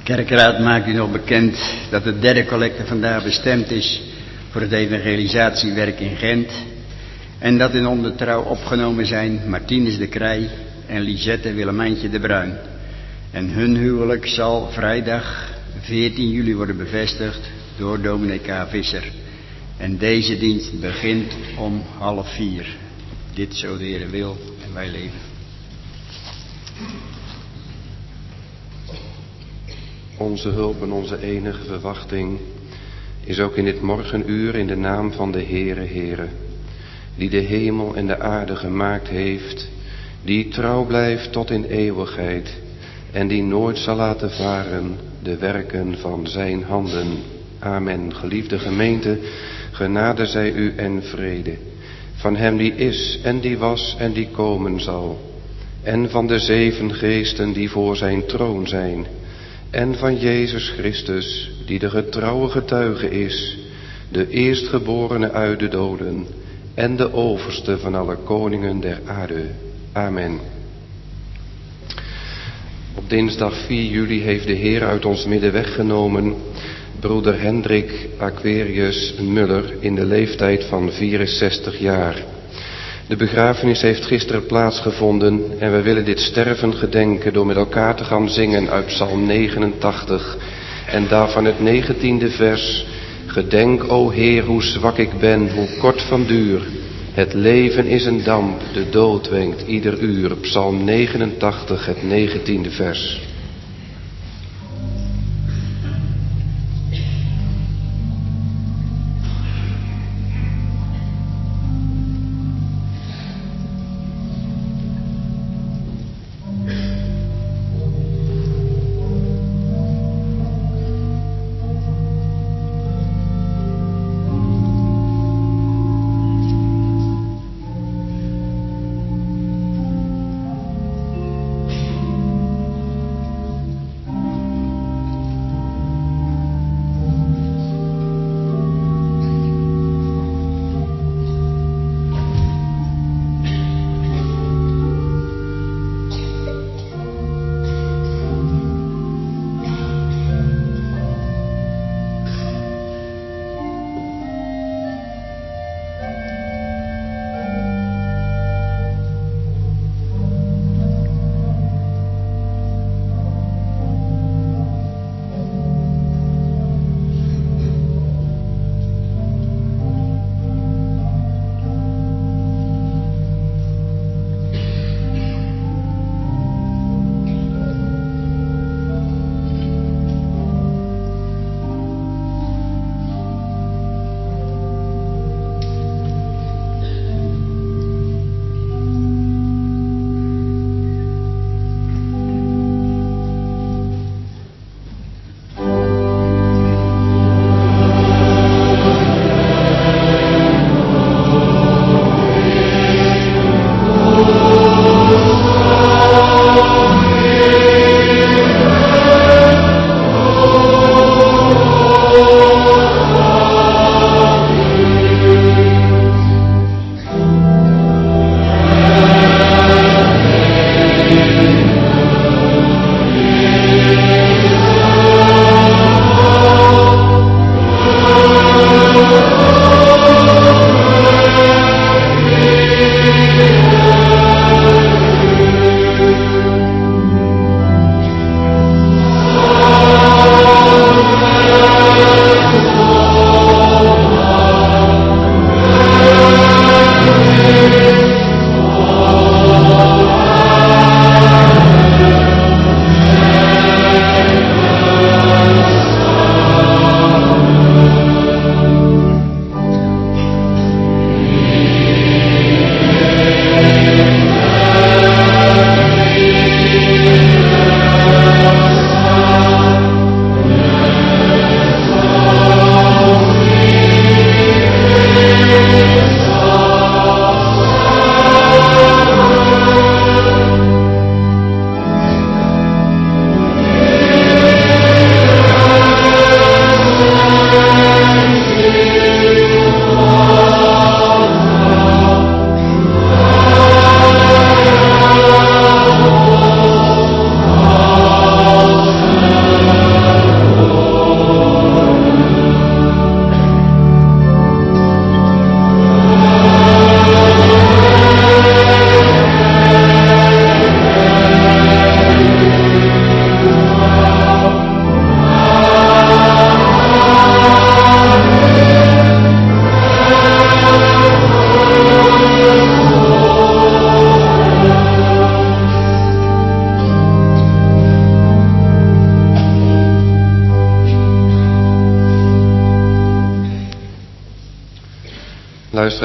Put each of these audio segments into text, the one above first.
Kerkraad maakt u nog bekend dat de derde collecte vandaag bestemd is voor het evangelisatiewerk in Gent. En dat in ondertrouw opgenomen zijn Martinus de Krij en Lisette Willemijntje de Bruin. En hun huwelijk zal vrijdag 14 juli worden bevestigd door dominee K. Visser. En deze dienst begint om 3:30. Dit zo de Heer wil en wij leven. Onze hulp en onze enige verwachting is ook in dit morgenuur in de naam van de Heere, die de hemel en de aarde gemaakt heeft, die trouw blijft tot in eeuwigheid en die nooit zal laten varen de werken van zijn handen. Amen. Geliefde gemeente, genade zij u en vrede van hem die is en die was en die komen zal, en van de 7 geesten die voor zijn troon zijn, en van Jezus Christus, die de getrouwe getuige is, de eerstgeborene uit de doden en de overste van alle koningen der aarde. Amen. Op dinsdag 4 juli heeft de Heer uit ons midden weggenomen broeder Hendrik Aquarius Muller in de leeftijd van 64 jaar. De begrafenis heeft gisteren plaatsgevonden en we willen dit sterven gedenken door met elkaar te gaan zingen uit Psalm 89 en daarvan het 19e vers. Gedenk, o Heer, hoe zwak ik ben, hoe kort van duur. Het leven is een damp, de dood wenkt ieder uur. Psalm 89, het 19e vers.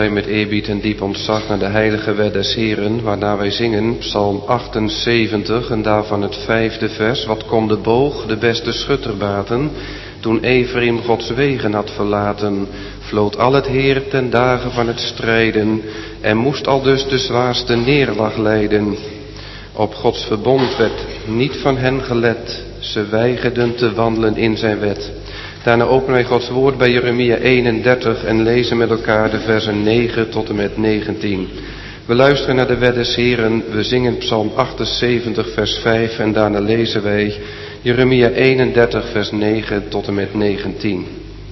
gij met eerbied en diep ontzag naar de heilige wet des Heren, waarna wij zingen, Psalm 78 en daarvan het 5e vers. Wat kon de boog de beste schutter baten, toen Ephraim Gods wegen had verlaten, vloot al het Heer ten dagen van het strijden, en moest al dus de zwaarste neerlag lijden. Op Gods verbond werd niet van hen gelet, ze weigerden te wandelen in zijn wet. Daarna openen wij Gods woord bij Jeremia 31 en lezen met elkaar de versen 9 tot en met 19. We luisteren naar de wet des Heren, we zingen Psalm 78 vers 5 en daarna lezen wij Jeremia 31 vers 9 tot en met 19.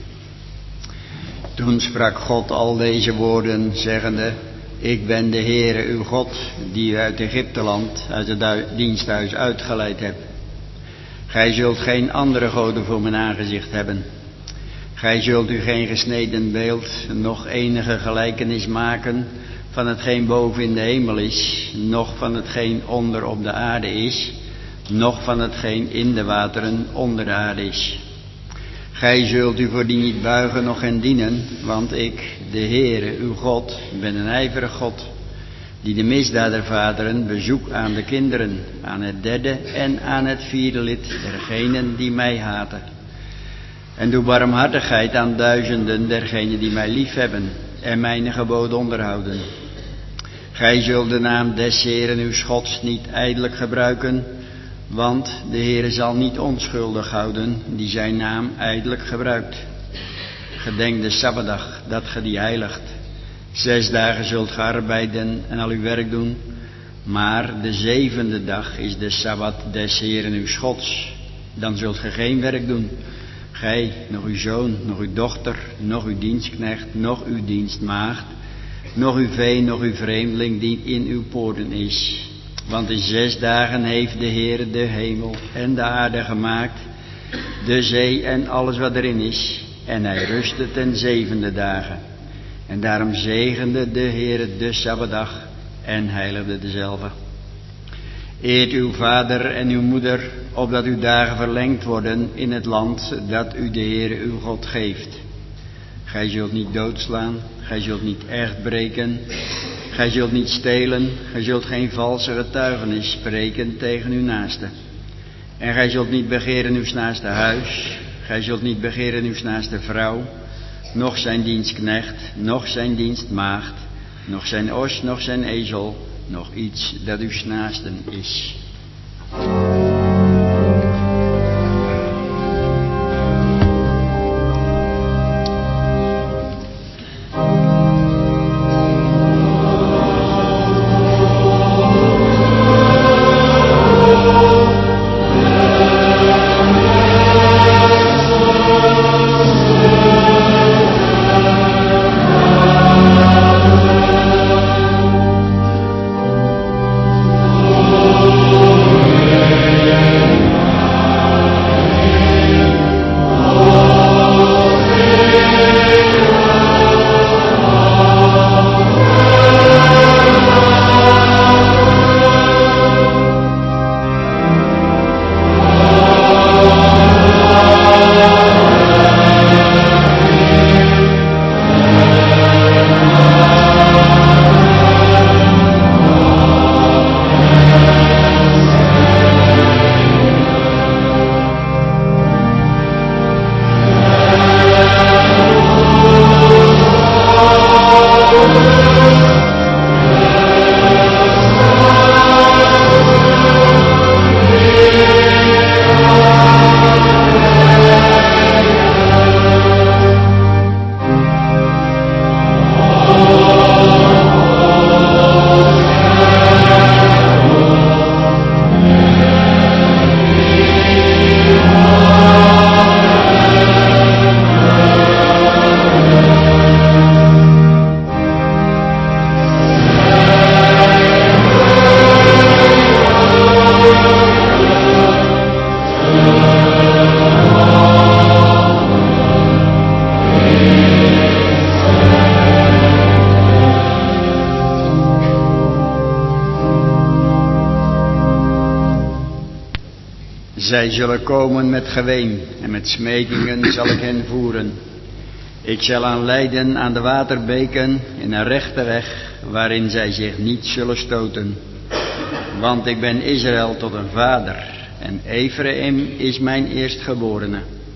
Toen sprak God al deze woorden, zeggende: Ik ben de Heere uw God, die u uit Egypteland, uit het diensthuis uitgeleid hebt. Gij zult geen andere goden voor mijn aangezicht hebben. Gij zult u geen gesneden beeld, noch enige gelijkenis maken van hetgeen boven in de hemel is, noch van hetgeen onder op de aarde is, noch van hetgeen in de wateren onder de aarde is. Gij zult u voor die niet buigen, noch hen dienen, want ik, de Heere, uw God, ben een ijverig God, die de misdaad der vaderen bezoek aan de kinderen, aan het 3e en aan het 4e lid dergenen die mij haten. En doe barmhartigheid aan duizenden dergenen die mij liefhebben en mijn geboden onderhouden. Gij zult de naam des Heeren uw Gods niet ijdelijk gebruiken, want de Heere zal niet onschuldig houden die zijn naam ijdelijk gebruikt. Gedenk de Sabbatdag, dat ge die heiligt. 6 dagen zult ge arbeiden en al uw werk doen, maar de 7e dag is de Sabbat des Heeren uw Gods. Dan zult ge geen werk doen, gij, nog uw zoon, nog uw dochter, nog uw dienstknecht, nog uw dienstmaagd, nog uw vee, nog uw vreemdeling die in uw poorten is. Want in 6 dagen heeft de Heere de hemel en de aarde gemaakt, de zee en alles wat erin is, en hij rustte ten 7e dagen. En daarom zegende de Heere de Sabbatdag en heiligde dezelve. Eert uw vader en uw moeder, opdat uw dagen verlengd worden in het land dat u de Heere uw God geeft. Gij zult niet doodslaan, gij zult niet echt breken, gij zult niet stelen, gij zult geen valse getuigenis spreken tegen uw naaste. En gij zult niet begeren uw naaste huis, gij zult niet begeren uw naaste vrouw, noch zijn dienstknecht, noch zijn dienstmaagd, noch zijn os, noch zijn ezel, noch iets dat uw naasten is. Zij zullen komen met geween en met smekingen zal ik hen voeren. Ik zal hen leiden aan de waterbeken in een rechte weg, waarin zij zich niet zullen stoten. Want ik ben Israël tot een vader, en Ephraim is mijn eerstgeborene.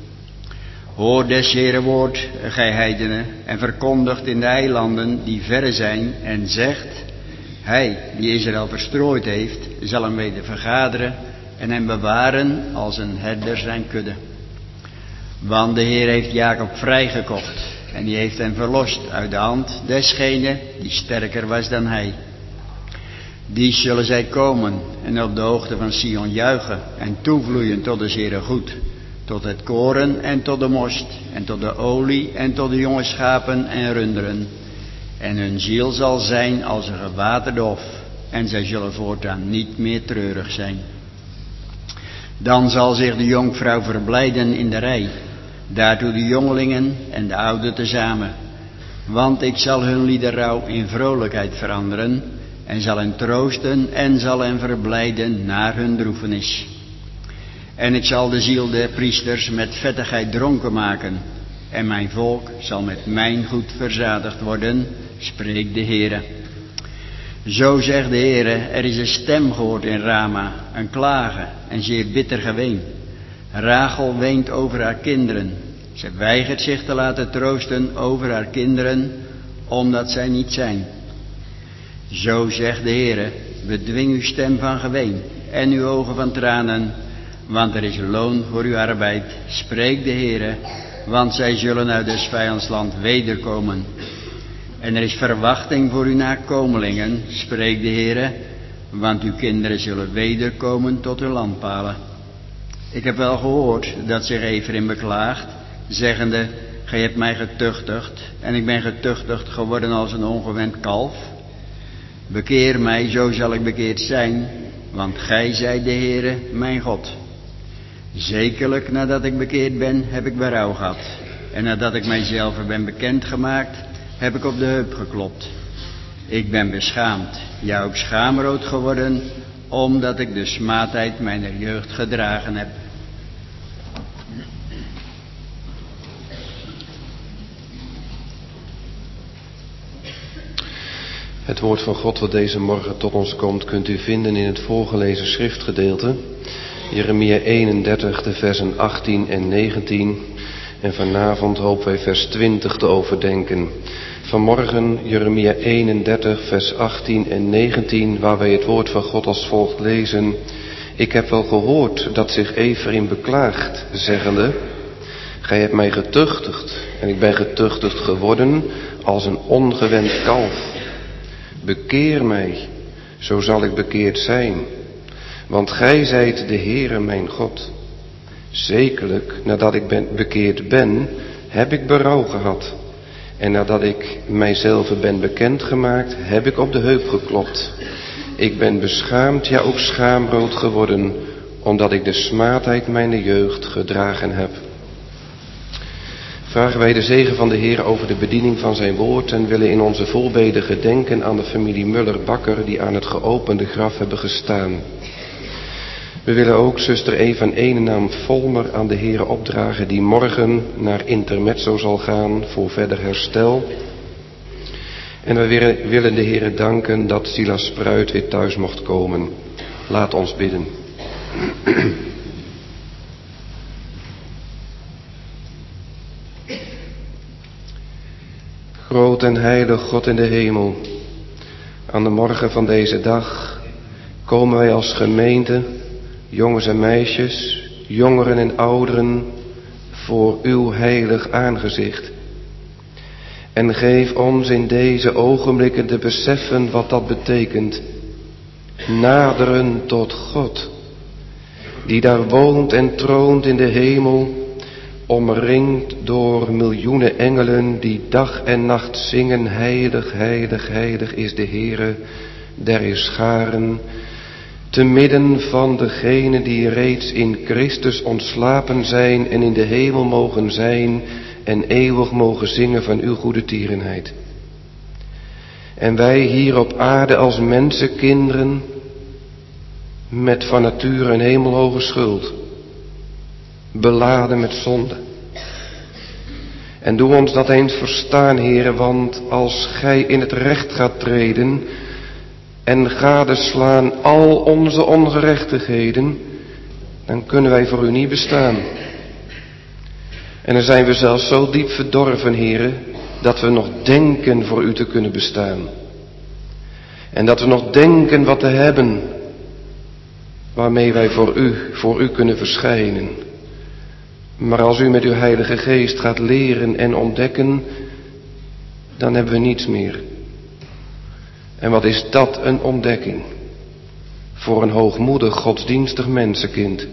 Hoor des Heeren woord, gij heidenen, en verkondigt in de eilanden die verre zijn, en zegt: Hij die Israël verstrooid heeft, zal hem weder vergaderen en hem bewaren als een herder zijn kudde. Want de Heer heeft Jacob vrijgekocht, en die heeft hem verlost uit de hand desgene die sterker was dan hij. Die zullen zij komen en op de hoogte van Sion juichen en toevloeien tot de Heere goed, tot het koren en tot de most en tot de olie en tot de jonge schapen en runderen. En hun ziel zal zijn als een gewaterde hof, en zij zullen voortaan niet meer treurig zijn. Dan zal zich de jonkvrouw verblijden in de rij, daartoe de jongelingen en de ouden tezamen. Want ik zal hun liederrouw in vrolijkheid veranderen, en zal hen troosten en zal hen verblijden naar hun droefenis. En ik zal de ziel der priesters met vettigheid dronken maken, en mijn volk zal met mijn goed verzadigd worden, spreekt de Heere. Zo zegt de Heere, er is een stem gehoord in Rama, een klagen en zeer bitter geween. Rachel weent over haar kinderen. Ze weigert zich te laten troosten over haar kinderen, omdat zij niet zijn. Zo zegt de Heere, bedwing uw stem van geween en uw ogen van tranen, want er is loon voor uw arbeid, spreekt de Heere, want zij zullen uit des vijands land wederkomen. En er is verwachting voor uw nakomelingen, spreekt de Heere, want uw kinderen zullen wederkomen tot hun landpalen. Ik heb wel gehoord dat zich Ephraim beklaagt, zeggende: Gij hebt mij getuchtigd, en ik ben getuchtigd geworden als een ongewend kalf. Bekeer mij, zo zal ik bekeerd zijn, want gij zijt de Heere, mijn God. Zekerlijk, nadat ik bekeerd ben, heb ik berouw gehad. En nadat ik mijzelf ben bekendgemaakt, heb ik op de heup geklopt. Ik ben beschaamd, ja ook schaamrood geworden, omdat ik de smaadheid mijner jeugd gedragen heb. Het woord van God dat deze morgen tot ons komt, kunt u vinden in het voorgelezen schriftgedeelte. Jeremia 31, de versen 18 en 19. En vanavond hopen wij vers 20 te overdenken. Vanmorgen Jeremia 31, vers 18 en 19, waar wij het woord van God als volgt lezen. Ik heb wel gehoord dat zich Ephraim beklaagt, zeggende: Gij hebt mij getuchtigd, en ik ben getuchtigd geworden als een ongewend kalf. Bekeer mij, zo zal ik bekeerd zijn. Want gij zijt de Heere mijn God. Zekerlijk, nadat ik bekeerd ben, heb ik berouw gehad. En nadat ik mijzelf ben bekendgemaakt, heb ik op de heup geklopt. Ik ben beschaamd, ja ook schaamrood geworden, omdat ik de smaadheid mijner jeugd gedragen heb. Vragen wij de zegen van de Heer over de bediening van zijn woord en willen in onze volbeden gedenken aan de familie Muller-Bakker die aan het geopende graf hebben gestaan. We willen ook zuster Eva van Enenaam Volmer aan de Heer opdragen die morgen naar intermezzo zal gaan voor verder herstel. En we willen de Heer danken dat Silas Spruit weer thuis mocht komen. Laat ons bidden. Groot en heilig God in de hemel, aan de morgen van deze dag komen wij als gemeente, jongens en meisjes, jongeren en ouderen, voor uw heilig aangezicht. En geef ons in deze ogenblikken te beseffen wat dat betekent. Naderen tot God, die daar woont en troont in de hemel, omringd door miljoenen engelen die dag en nacht zingen: heilig, heilig, heilig is de Heere der Heerscharen, te midden van degenen die reeds in Christus ontslapen zijn en in de hemel mogen zijn en eeuwig mogen zingen van uw goede tierenheid. En wij hier op aarde als mensenkinderen, met van nature een hemelhoge schuld, beladen met zonde. En doe ons dat eens verstaan, Heere, want als Gij in het recht gaat treden en gadeslaan al onze ongerechtigheden, dan kunnen wij voor U niet bestaan. En dan zijn we zelfs zo diep verdorven, Heere, dat we nog denken voor U te kunnen bestaan. En dat we nog denken wat te hebben waarmee wij voor U kunnen verschijnen. Maar als U met Uw Heilige Geest gaat leren en ontdekken, dan hebben we niets meer. En wat is dat een ontdekking voor een hoogmoedig, godsdienstig mensenkind.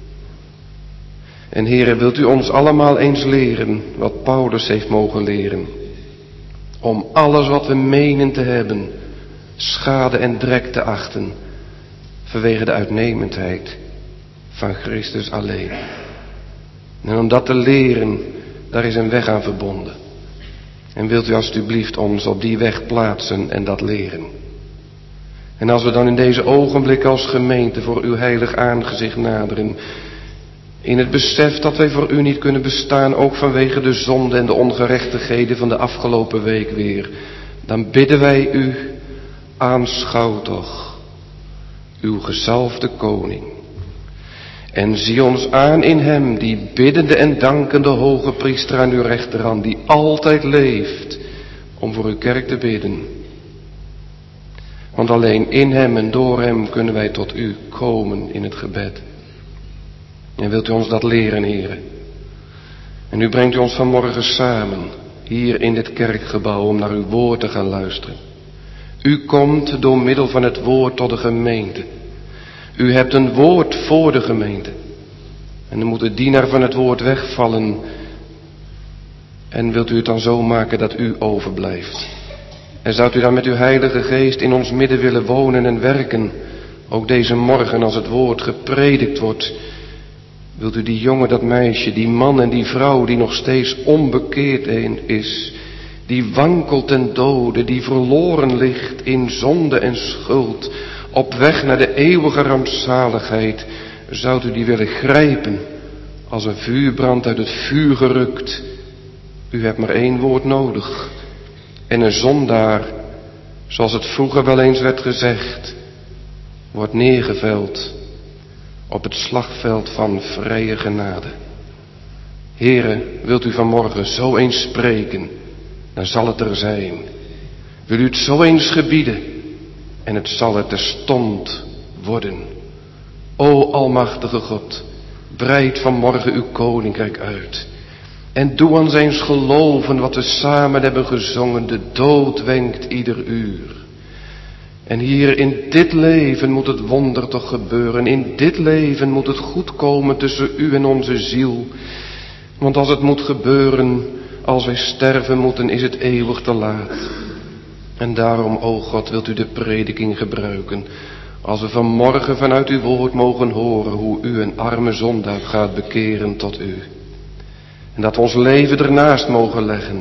En Heere, wilt U ons allemaal eens leren wat Paulus heeft mogen leren. Om alles wat we menen te hebben, schade en drek te achten, vanwege de uitnemendheid van Christus alleen. En om dat te leren, daar is een weg aan verbonden. En wilt U alstublieft ons op die weg plaatsen en dat leren. En als we dan in deze ogenblik als gemeente voor Uw heilig aangezicht naderen, in het besef dat wij voor U niet kunnen bestaan, ook vanwege de zonde en de ongerechtigheden van de afgelopen week weer, dan bidden wij U, aanschouw toch Uw gezalfde koning. En zie ons aan in Hem, die biddende en dankende hoge priester aan Uw rechterhand, die altijd leeft om voor Uw kerk te bidden. Want alleen in Hem en door Hem kunnen wij tot U komen in het gebed. En wilt U ons dat leren, Heere? En nu brengt U ons vanmorgen samen, hier in dit kerkgebouw, om naar Uw woord te gaan luisteren. U komt door middel van het woord tot de gemeente. U hebt een woord voor de gemeente. En dan moet de dienaar van het woord wegvallen. En wilt U het dan zo maken dat U overblijft? En zou U dan met Uw Heilige Geest in ons midden willen wonen en werken? Ook deze morgen als het woord gepredikt wordt. Wilt U die jongen, dat meisje, die man en die vrouw die nog steeds onbekeerd is. Die wankelt ten dode, die verloren ligt in zonde en schuld. Op weg naar de eeuwige rampzaligheid. Zou U die willen grijpen als een vuurbrand uit het vuur gerukt. U hebt maar één woord nodig. En een zondaar, zoals het vroeger wel eens werd gezegd, wordt neergeveld op het slagveld van vrije genade. Heere, wilt U vanmorgen zo eens spreken, dan zal het er zijn. Wil U het zo eens gebieden, en het zal er terstond worden. O almachtige God, breid vanmorgen Uw koninkrijk uit. En doe ons eens geloven wat we samen hebben gezongen. De dood wenkt ieder uur. En hier in dit leven moet het wonder toch gebeuren. In dit leven moet het goed komen tussen U en onze ziel. Want als het moet gebeuren, als wij sterven moeten, is het eeuwig te laat. En daarom, o God, wilt U de prediking gebruiken. Als we vanmorgen vanuit Uw woord mogen horen hoe U een arme zondaar gaat bekeren tot U. En dat we ons leven ernaast mogen leggen.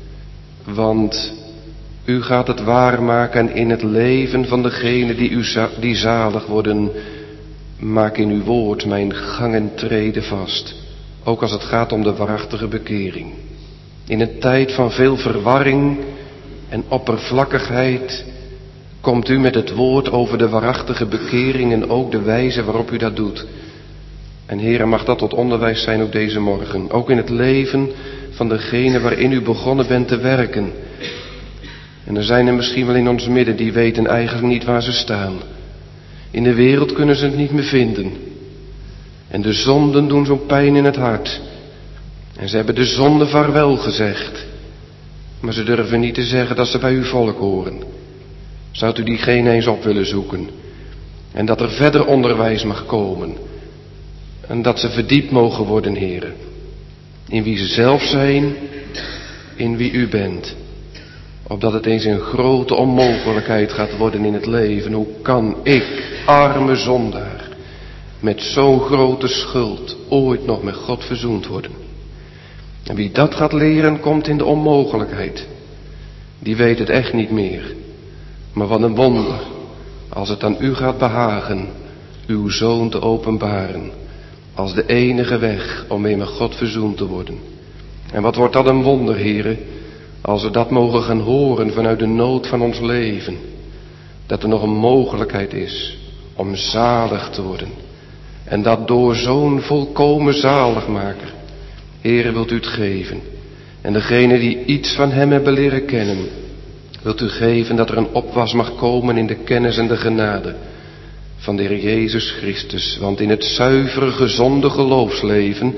Want U gaat het waarmaken in het leven van degenen die zalig worden. Maak in Uw woord mijn gang en treden vast. Ook als het gaat om de waarachtige bekering. In een tijd van veel verwarring en oppervlakkigheid komt U met het woord over de waarachtige bekering en ook de wijze waarop U dat doet. En Heere, mag dat tot onderwijs zijn ook deze morgen. Ook in het leven van degene waarin U begonnen bent te werken. En er zijn er misschien wel in ons midden die weten eigenlijk niet waar ze staan. In de wereld kunnen ze het niet meer vinden. En de zonden doen zo'n pijn in het hart. En ze hebben de zonde vaarwel gezegd. Maar ze durven niet te zeggen dat ze bij Uw volk horen. Zou U diegene eens op willen zoeken? En dat er verder onderwijs mag komen. En dat ze verdiept mogen worden, Heere. In wie ze zelf zijn, in wie U bent. Opdat het eens een grote onmogelijkheid gaat worden in het leven. Hoe kan ik, arme zondaar, met zo'n grote schuld ooit nog met God verzoend worden? En wie dat gaat leren, komt in de onmogelijkheid. Die weet het echt niet meer. Maar wat een wonder, als het aan U gaat behagen, Uw Zoon te openbaren, als de enige weg om mee met God verzoend te worden. En wat wordt dat een wonder, Heere, als we dat mogen gaan horen vanuit de nood van ons leven. Dat er nog een mogelijkheid is om zalig te worden. En dat door zo'n volkomen zaligmaker. Heere, wilt u het geven. En degene die iets van hem hebben leren kennen, wilt u geven dat er een opwas mag komen in de kennis en de genade van de Heer Jezus Christus. Want in het zuivere, gezonde geloofsleven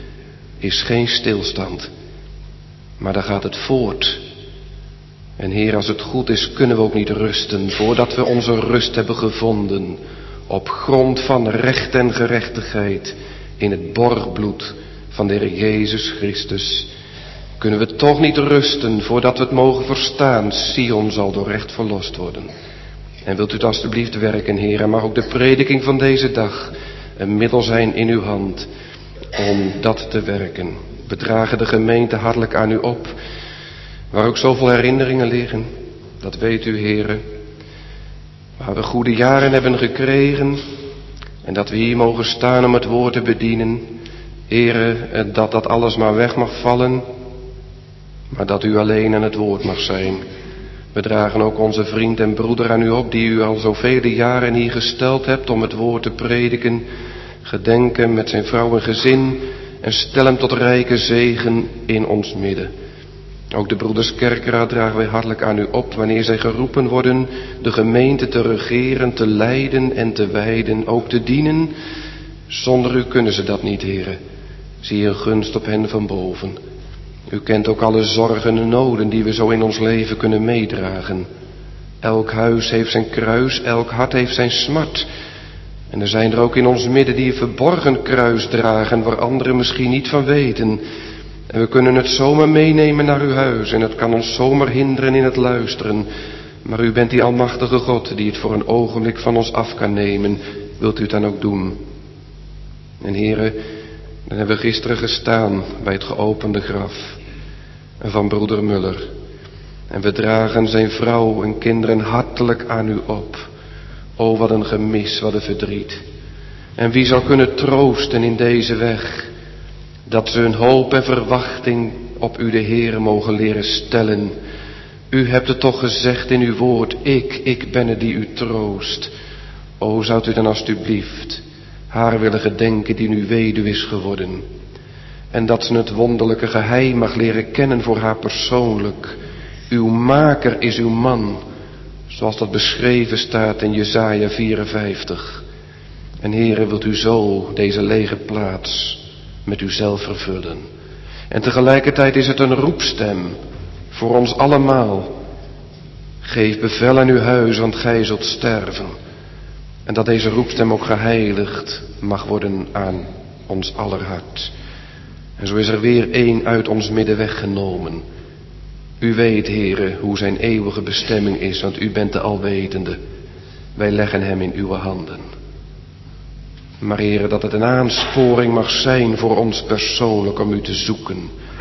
is geen stilstand. Maar daar gaat het voort. En Heer, als het goed is, kunnen we ook niet rusten voordat we onze rust hebben gevonden op grond van recht en gerechtigheid in het borgbloed van de Heer Jezus Christus. Kunnen we toch niet rusten voordat we het mogen verstaan, Sion zal door recht verlost worden. En wilt u het alstublieft werken, Heer, en mag ook de prediking van deze dag een middel zijn in uw hand om dat te werken. We dragen de gemeente hartelijk aan u op, waar ook zoveel herinneringen liggen. Dat weet u, Heere. Waar we goede jaren hebben gekregen en dat we hier mogen staan om het woord te bedienen. Heere, dat alles maar weg mag vallen, maar dat u alleen aan het woord mag zijn. We dragen ook onze vriend en broeder aan u op, die u al zoveel jaren hier gesteld hebt om het woord te prediken. Gedenk hem met zijn vrouw en gezin en stel hem tot rijke zegen in ons midden. Ook de broeders Kerkeraad dragen wij hartelijk aan u op, wanneer zij geroepen worden de gemeente te regeren, te leiden en te wijden, ook te dienen. Zonder u kunnen ze dat niet, Heere. Zie een gunst op hen van boven. U kent ook alle zorgen en noden die we zo in ons leven kunnen meedragen. Elk huis heeft zijn kruis, elk hart heeft zijn smart. En er zijn er ook in ons midden die een verborgen kruis dragen, waar anderen misschien niet van weten. En we kunnen het zomaar meenemen naar uw huis en het kan ons zomaar hinderen in het luisteren. Maar u bent die almachtige God die het voor een ogenblik van ons af kan nemen. Wilt u het dan ook doen? En Heere, dan hebben we gisteren gestaan bij het geopende graf van broeder Muller. En we dragen zijn vrouw en kinderen hartelijk aan u op. O, wat een gemis, wat een verdriet. En wie zal kunnen troosten in deze weg, dat ze hun hoop en verwachting op u de Heere mogen leren stellen. U hebt het toch gezegd in uw woord, ik ben het die u troost. O, zou u dan alstublieft haar willen gedenken die nu weduwe is geworden. En dat ze het wonderlijke geheim mag leren kennen voor haar persoonlijk. Uw maker is uw man, zoals dat beschreven staat in Jesaja 54. En Heere, wilt u zo deze lege plaats met uzelf vervullen. En tegelijkertijd is het een roepstem voor ons allemaal. Geef bevel aan uw huis, want gij zult sterven. En dat deze roepstem ook geheiligd mag worden aan ons aller hart. En zo is er weer één uit ons midden weggenomen. U weet, Heere, hoe zijn eeuwige bestemming is, want u bent de alwetende. Wij leggen hem in uw handen. Maar Heere, dat het een aansporing mag zijn voor ons persoonlijk om u te zoeken.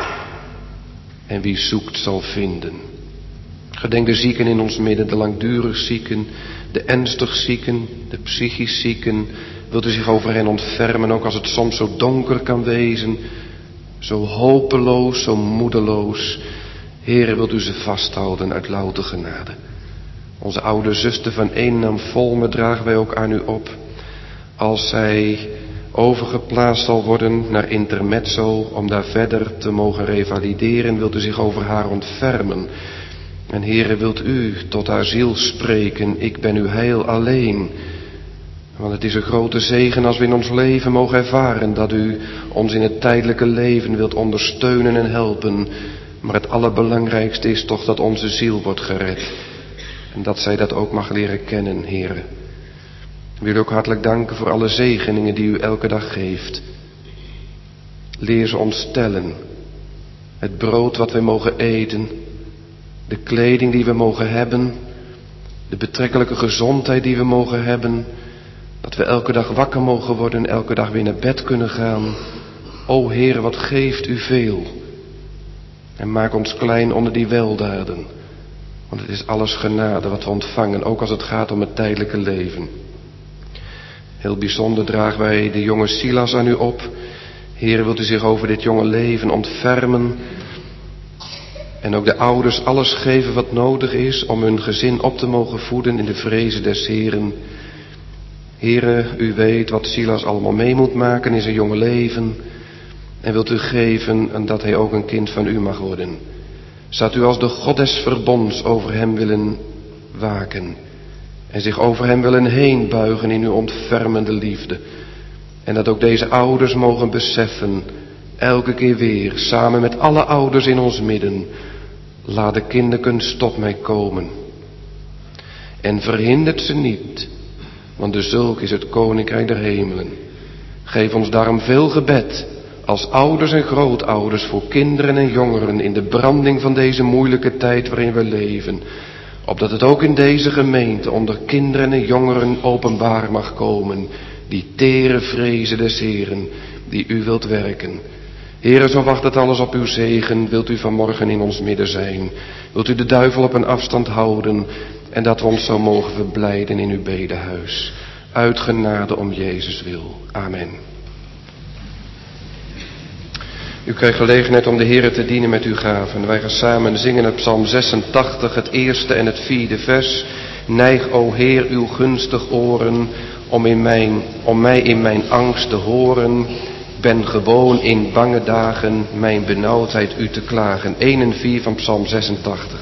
En wie zoekt zal vinden. Gedenk de zieken in ons midden, de langdurig zieken, de ernstig zieken, de psychisch zieken. Wilt u zich over hen ontfermen, ook als het soms zo donker kan wezen, zo hopeloos, zo moedeloos. Heere, wilt u ze vasthouden uit louter genade. Onze oude zuster van Eenam Volme dragen wij ook aan u op. Als zij overgeplaatst zal worden naar Intermezzo, om daar verder te mogen revalideren, wilt u zich over haar ontfermen. En Heere, wilt u tot haar ziel spreken, ik ben uw heil alleen. Want het is een grote zegen als we in ons leven mogen ervaren dat u ons in het tijdelijke leven wilt ondersteunen en helpen. Maar het allerbelangrijkste is toch dat onze ziel wordt gered. En dat zij dat ook mag leren kennen, Heere. Ik wil ook hartelijk danken voor alle zegeningen die u elke dag geeft. Leer ze ons tellen. Het brood wat wij mogen eten. De kleding die we mogen hebben. De betrekkelijke gezondheid die we mogen hebben. Dat we elke dag wakker mogen worden, elke dag weer naar bed kunnen gaan. O Heere, wat geeft u veel. En maak ons klein onder die weldaden. Want het is alles genade wat we ontvangen, ook als het gaat om het tijdelijke leven. Heel bijzonder dragen wij de jonge Silas aan u op, Heere, wilt u zich over dit jonge leven ontfermen en ook de ouders alles geven wat nodig is om hun gezin op te mogen voeden in de vrezen des Heeren. Heere, u weet wat Silas allemaal mee moet maken in zijn jonge leven en wilt u geven en dat hij ook een kind van u mag worden. Zou u als de God des verbonds over hem willen waken en zich over hem willen heen buigen in uw ontfermende liefde. En dat ook deze ouders mogen beseffen, elke keer weer, samen met alle ouders in ons midden, laat de kinderkunst tot mij komen. En verhindert ze niet, want de zulk is het koninkrijk der hemelen. Geef ons daarom veel gebed, als ouders en grootouders, voor kinderen en jongeren in de branding van deze moeilijke tijd waarin we leven. Opdat het ook in deze gemeente onder kinderen en jongeren openbaar mag komen, die tere vrezen des Heeren, die u wilt werken. Heere, zo wacht het alles op uw zegen. Wilt u vanmorgen in ons midden zijn? Wilt u de duivel op een afstand houden en dat we ons zo mogen verblijden in uw bedehuis? Uit genade om Jezus wil. Amen. U krijgt gelegenheid om de Heere te dienen met uw gaven. Wij gaan samen zingen het Psalm 86, het eerste en het vierde vers. Neig, o Heer, uw gunstig oren om mij in mijn angst te horen. Ben gewoon in bange dagen mijn benauwdheid u te klagen. 1 en 4 van Psalm 86.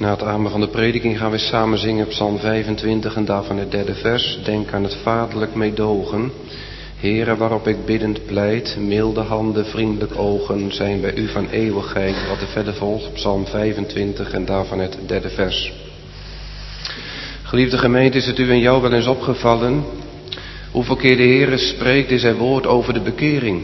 Na het amen van de prediking gaan we samen zingen Psalm 25 en daarvan het 3e vers. Denk aan het vaderlijk meedogen. Heere, waarop ik biddend pleit, milde handen, vriendelijk ogen, zijn bij u van eeuwigheid. Wat er verder volgt, Psalm 25 en daarvan het 3e vers. Geliefde gemeente, is het u en jou wel eens opgevallen hoeveel keer de Heere spreekt in zijn woord over de bekering?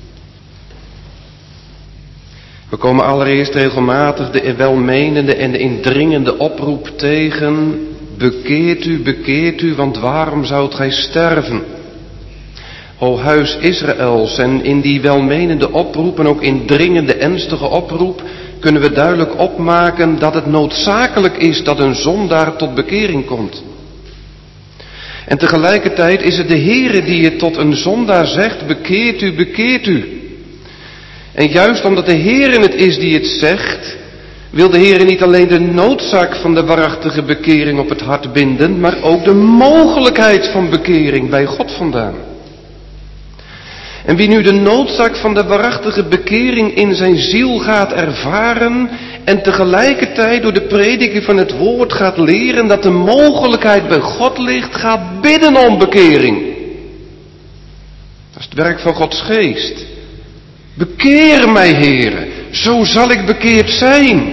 We komen allereerst regelmatig de welmenende en de indringende oproep tegen: bekeert u, want waarom zoudt gij sterven? O huis Israëls, en in die welmenende oproep en ook indringende ernstige oproep kunnen we duidelijk opmaken dat het noodzakelijk is dat een zondaar tot bekering komt. En tegelijkertijd is het de Heere die het tot een zondaar zegt: bekeert u. En juist omdat de Heere het is die het zegt, wil de Heere niet alleen de noodzaak van de waarachtige bekering op het hart binden, maar ook de mogelijkheid van bekering bij God vandaan. En wie nu de noodzaak van de waarachtige bekering in zijn ziel gaat ervaren en tegelijkertijd door de prediking van het woord gaat leren dat de mogelijkheid bij God ligt, gaat bidden om bekering. Dat is het werk van Gods geest. Bekeer mij, Heere, zo zal ik bekeerd zijn.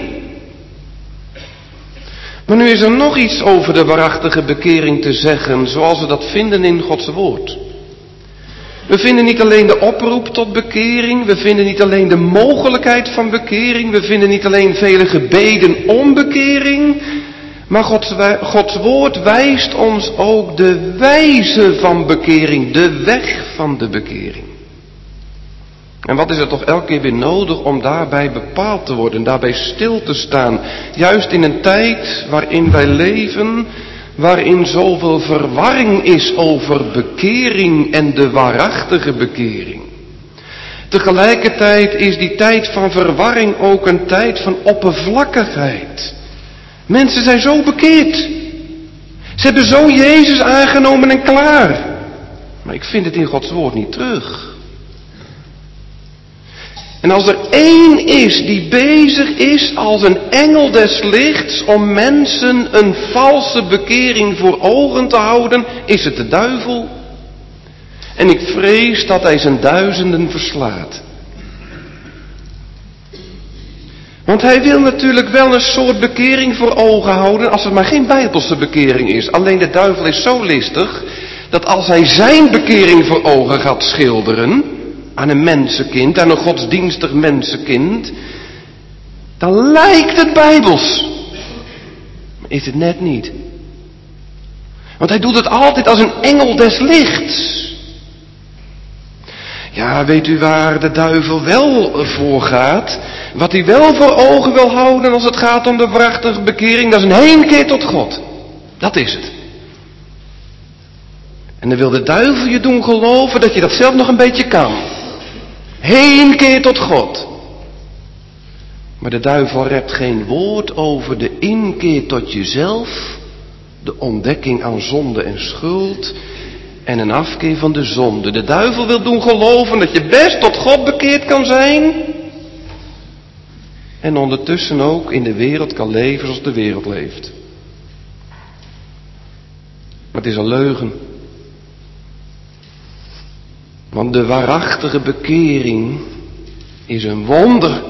Maar nu is er nog iets over de waarachtige bekering te zeggen, zoals we dat vinden in Gods woord. We vinden niet alleen de oproep tot bekering, we vinden niet alleen de mogelijkheid van bekering, we vinden niet alleen vele gebeden om bekering, maar Gods woord wijst ons ook de wijze van bekering, de weg van de bekering. En wat is er toch elke keer weer nodig om daarbij bepaald te worden, daarbij stil te staan, juist in een tijd waarin wij leven, waarin zoveel verwarring is over bekering en de waarachtige bekering. Tegelijkertijd is die tijd van verwarring ook een tijd van oppervlakkigheid. Mensen zijn zo bekeerd. Ze hebben zo Jezus aangenomen en klaar. Maar ik vind het in Gods woord niet terug. En als er één is die bezig is als een engel des lichts om mensen een valse bekering voor ogen te houden, is het de duivel. En ik vrees dat hij zijn duizenden verslaat. Want hij wil natuurlijk wel een soort bekering voor ogen houden, als het maar geen bijbelse bekering is. Alleen de duivel is zo listig, dat als hij zijn bekering voor ogen gaat schilderen aan een mensenkind, aan een godsdienstig mensenkind, dan lijkt het bijbels. Maar is het net niet. Want hij doet het altijd als een engel des lichts. Ja, weet u waar de duivel wel voor gaat? Wat hij wel voor ogen wil houden als het gaat om de waarachtige bekering, dat is een heenkeer tot God. Dat is het. En dan wil de duivel je doen geloven dat je dat zelf nog een beetje kan. Heenkeer tot God. Maar de duivel rept geen woord over de inkeer tot jezelf, de ontdekking aan zonde en schuld en een afkeer van de zonde. De duivel wil doen geloven dat je best tot God bekeerd kan zijn en ondertussen ook in de wereld kan leven zoals de wereld leeft. Maar het is een leugen. Want de waarachtige bekering is een wonder.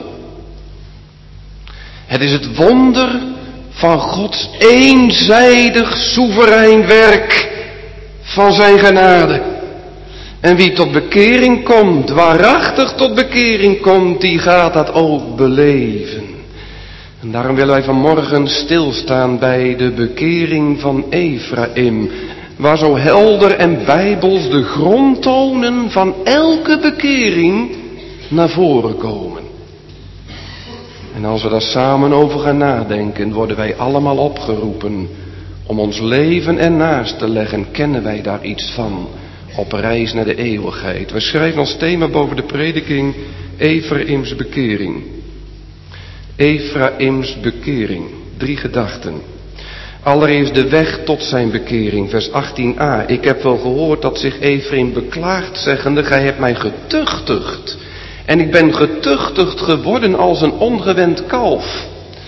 Het is het wonder van Gods eenzijdig soeverein werk van zijn genade. En wie tot bekering komt, waarachtig tot bekering komt, die gaat dat ook beleven. En daarom willen wij vanmorgen stilstaan bij de bekering van Ephraim, waar zo helder en bijbels de grondtonen van elke bekering naar voren komen. En als we daar samen over gaan nadenken, worden wij allemaal opgeroepen om ons leven ernaast te leggen. Kennen wij daar iets van op reis naar de eeuwigheid? We schrijven als thema boven de prediking Ephraims bekering. Ephraims bekering. 3 gedachten. Allereerst de weg tot zijn bekering, vers 18a. Ik heb wel gehoord dat zich Ephraim beklaagt, zeggende: gij hebt mij getuchtigd. En ik ben getuchtigd geworden als een ongewend kalf.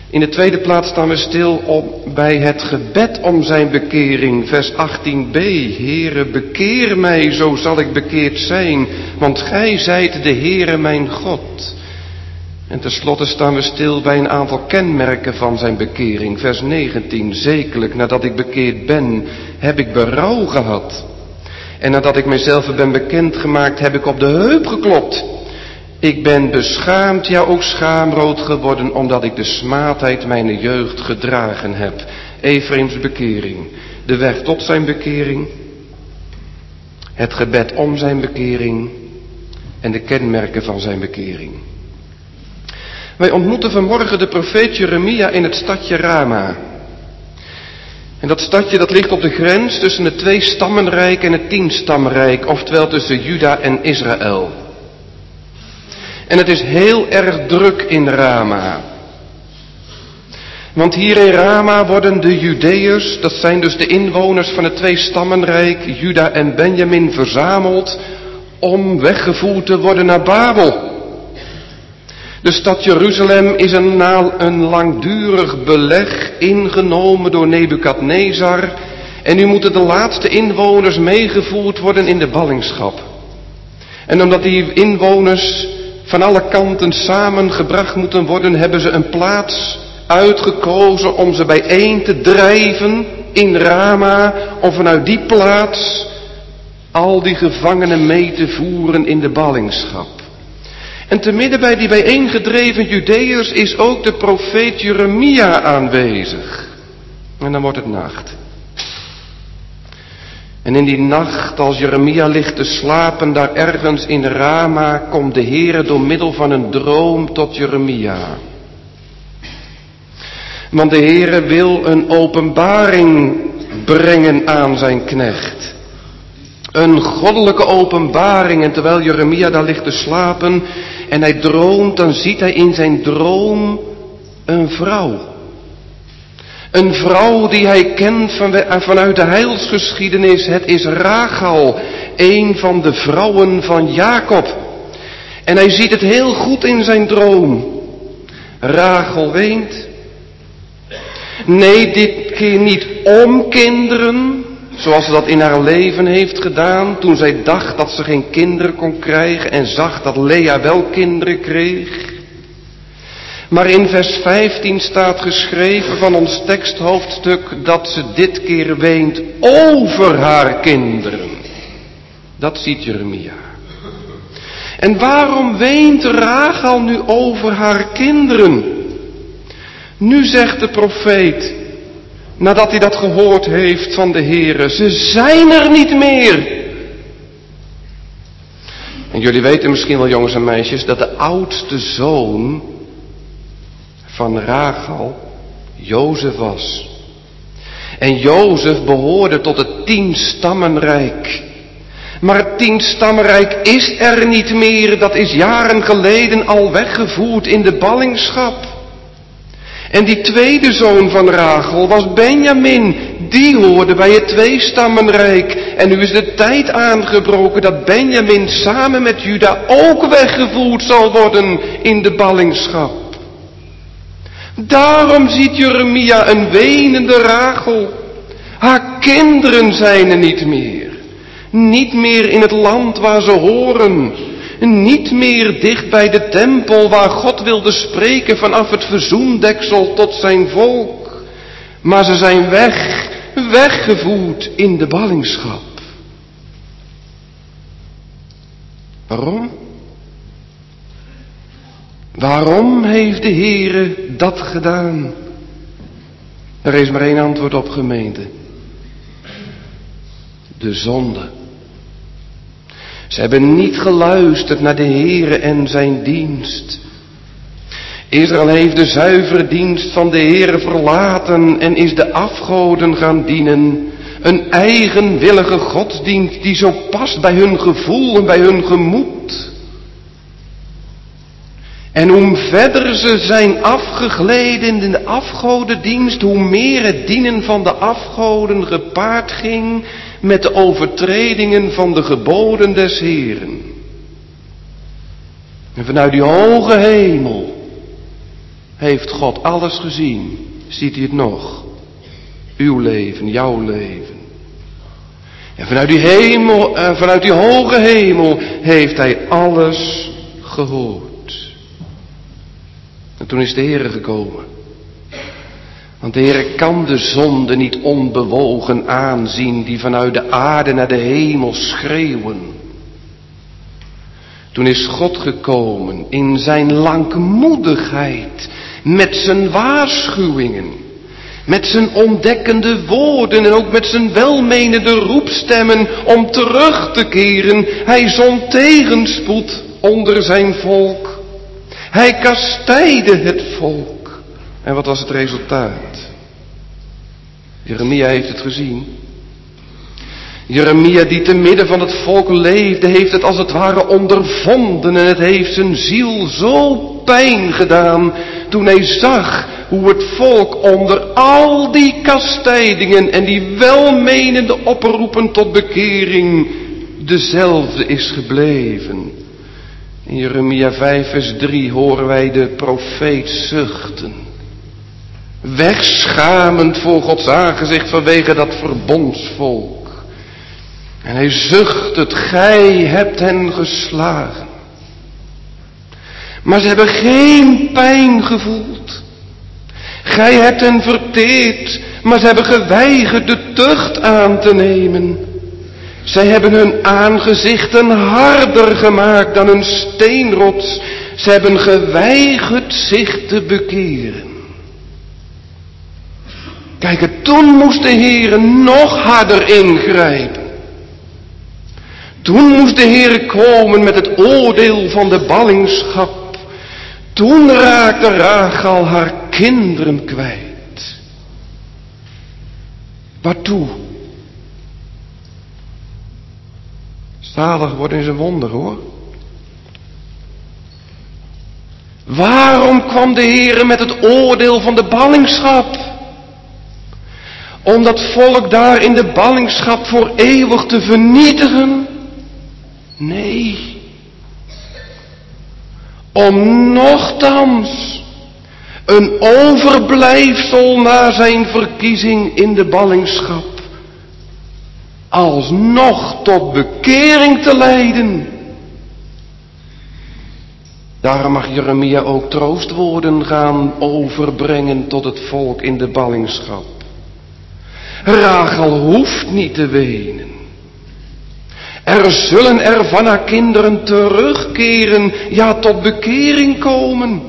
In de tweede plaats staan we stil bij het gebed om zijn bekering. Vers 18b. Heere, bekeer mij, zo zal ik bekeerd zijn. Want gij zijt de Heere mijn God. En tenslotte staan we stil bij een aantal kenmerken van zijn bekering. Vers 19. Zekerlijk, nadat ik bekeerd ben, heb ik berouw gehad. En nadat ik mijzelf ben bekendgemaakt, heb ik op de heup geklopt. Ik ben beschaamd, ja ook schaamrood geworden, omdat ik de smaadheid mijn jeugd gedragen heb. Efraims bekering. De weg tot zijn bekering. Het gebed om zijn bekering. En de kenmerken van zijn bekering. Wij ontmoeten vanmorgen de profeet Jeremia in het stadje Rama. En dat stadje dat ligt op de grens tussen het 2-stammenrijk en het 10-stammenrijk, oftewel tussen Juda en Israël. En het is heel erg druk in Rama. Want hier in Rama worden de Judeërs, dat zijn dus de inwoners van het 2-stammenrijk, Juda en Benjamin, verzameld om weggevoerd te worden naar Babel. De stad Jeruzalem is na een langdurig beleg ingenomen door Nebukadnezar. En nu moeten de laatste inwoners meegevoerd worden in de ballingschap. En omdat die inwoners van alle kanten samengebracht moeten worden, hebben ze een plaats uitgekozen om ze bijeen te drijven in Rama. Om vanuit die plaats al die gevangenen mee te voeren in de ballingschap. En te midden bij die bijeengedreven Judeërs is ook de profeet Jeremia aanwezig. En dan wordt het nacht. En in die nacht, als Jeremia ligt te slapen daar ergens in Rama, komt de Heere door middel van een droom tot Jeremia. Want de Heere wil een openbaring brengen aan zijn knecht. Een goddelijke openbaring. En terwijl Jeremia daar ligt te slapen en hij droomt, dan ziet hij in zijn droom een vrouw. Een vrouw die hij kent vanuit de heilsgeschiedenis. Het is Rachel, een van de vrouwen van Jacob. En hij ziet het heel goed in zijn droom. Rachel weent. Nee, dit keer niet om kinderen, zoals ze dat in haar leven heeft gedaan, toen zij dacht dat ze geen kinderen kon krijgen en zag dat Lea wel kinderen kreeg. Maar in vers 15 staat geschreven van ons teksthoofdstuk dat ze dit keer weent over haar kinderen. Dat ziet Jeremia. En waarom weent Rachel nu over haar kinderen? Nu zegt de profeet, nadat hij dat gehoord heeft van de Heere, ze zijn er niet meer. En jullie weten misschien wel, jongens en meisjes, dat de oudste zoon van Rachel Jozef was. En Jozef behoorde tot het 10-stammenrijk. Maar het 10-stammenrijk is er niet meer. Dat is jaren geleden al weggevoerd in de ballingschap. En die tweede zoon van Rachel was Benjamin. Die hoorde bij het 2-stammenrijk. En nu is de tijd aangebroken dat Benjamin samen met Juda ook weggevoerd zal worden in de ballingschap. Daarom ziet Jeremia een wenende Rachel. Haar kinderen zijn er niet meer. Niet meer in het land waar ze horen. Niet meer dicht bij de tempel waar God wilde spreken vanaf het verzoendeksel tot zijn volk. Maar ze zijn weggevoerd in de ballingschap. Waarom? Waarom heeft de Heere dat gedaan? Er is maar één antwoord op, gemeente. De zonde. Ze hebben niet geluisterd naar de Heere en zijn dienst. Israël heeft de zuivere dienst van de Heere verlaten en is de afgoden gaan dienen. Een eigenwillige godsdienst die zo past bij hun gevoel en bij hun gemoed. En hoe verder ze zijn afgegleden in de afgodendienst, hoe meer het dienen van de afgoden gepaard ging met de overtredingen van de geboden des Heeren. En vanuit die hoge hemel heeft God alles gezien. Ziet hij het nog? Uw leven, jouw leven. En vanuit die hemel, vanuit die hoge hemel heeft hij alles gehoord. En toen is de Heere gekomen. Want de Heere kan de zonde niet onbewogen aanzien die vanuit de aarde naar de hemel schreeuwen. Toen is God gekomen in zijn langmoedigheid, met zijn waarschuwingen, met zijn ontdekkende woorden en ook met zijn welmenende roepstemmen om terug te keren. Hij zond tegenspoed onder zijn volk. Hij kastijdde het volk. En wat was het resultaat? Jeremia heeft het gezien. Jeremia die te midden van het volk leefde, heeft het als het ware ondervonden en het heeft zijn ziel zo pijn gedaan toen hij zag hoe het volk onder al die kastijdingen en die welmenende oproepen tot bekering dezelfde is gebleven. In Jeremia 5 vers 3 horen wij de profeet zuchten. Wegschamend voor Gods aangezicht vanwege dat verbondsvolk. En hij zucht het, gij hebt hen geslagen. Maar ze hebben geen pijn gevoeld. Gij hebt hen verteerd, maar ze hebben geweigerd de tucht aan te nemen. Zij hebben hun aangezichten harder gemaakt dan een steenrots. Ze hebben geweigerd zich te bekeren. Kijk, toen moest de Heere nog harder ingrijpen. Toen moest de Heere komen met het oordeel van de ballingschap. Toen raakte Rachel haar kinderen kwijt. Waartoe? Zalig worden is een wonder, hoor. Waarom kwam de Heere met het oordeel van de ballingschap? Om dat volk daar in de ballingschap voor eeuwig te vernietigen? Nee. Om nochtans een overblijfsel na zijn verkiezing in de ballingschap alsnog tot bekering te leiden. Daarom mag Jeremia ook troostwoorden gaan overbrengen tot het volk in de ballingschap. Rachel hoeft niet te wenen. Er zullen er van haar kinderen terugkeren, ja tot bekering komen.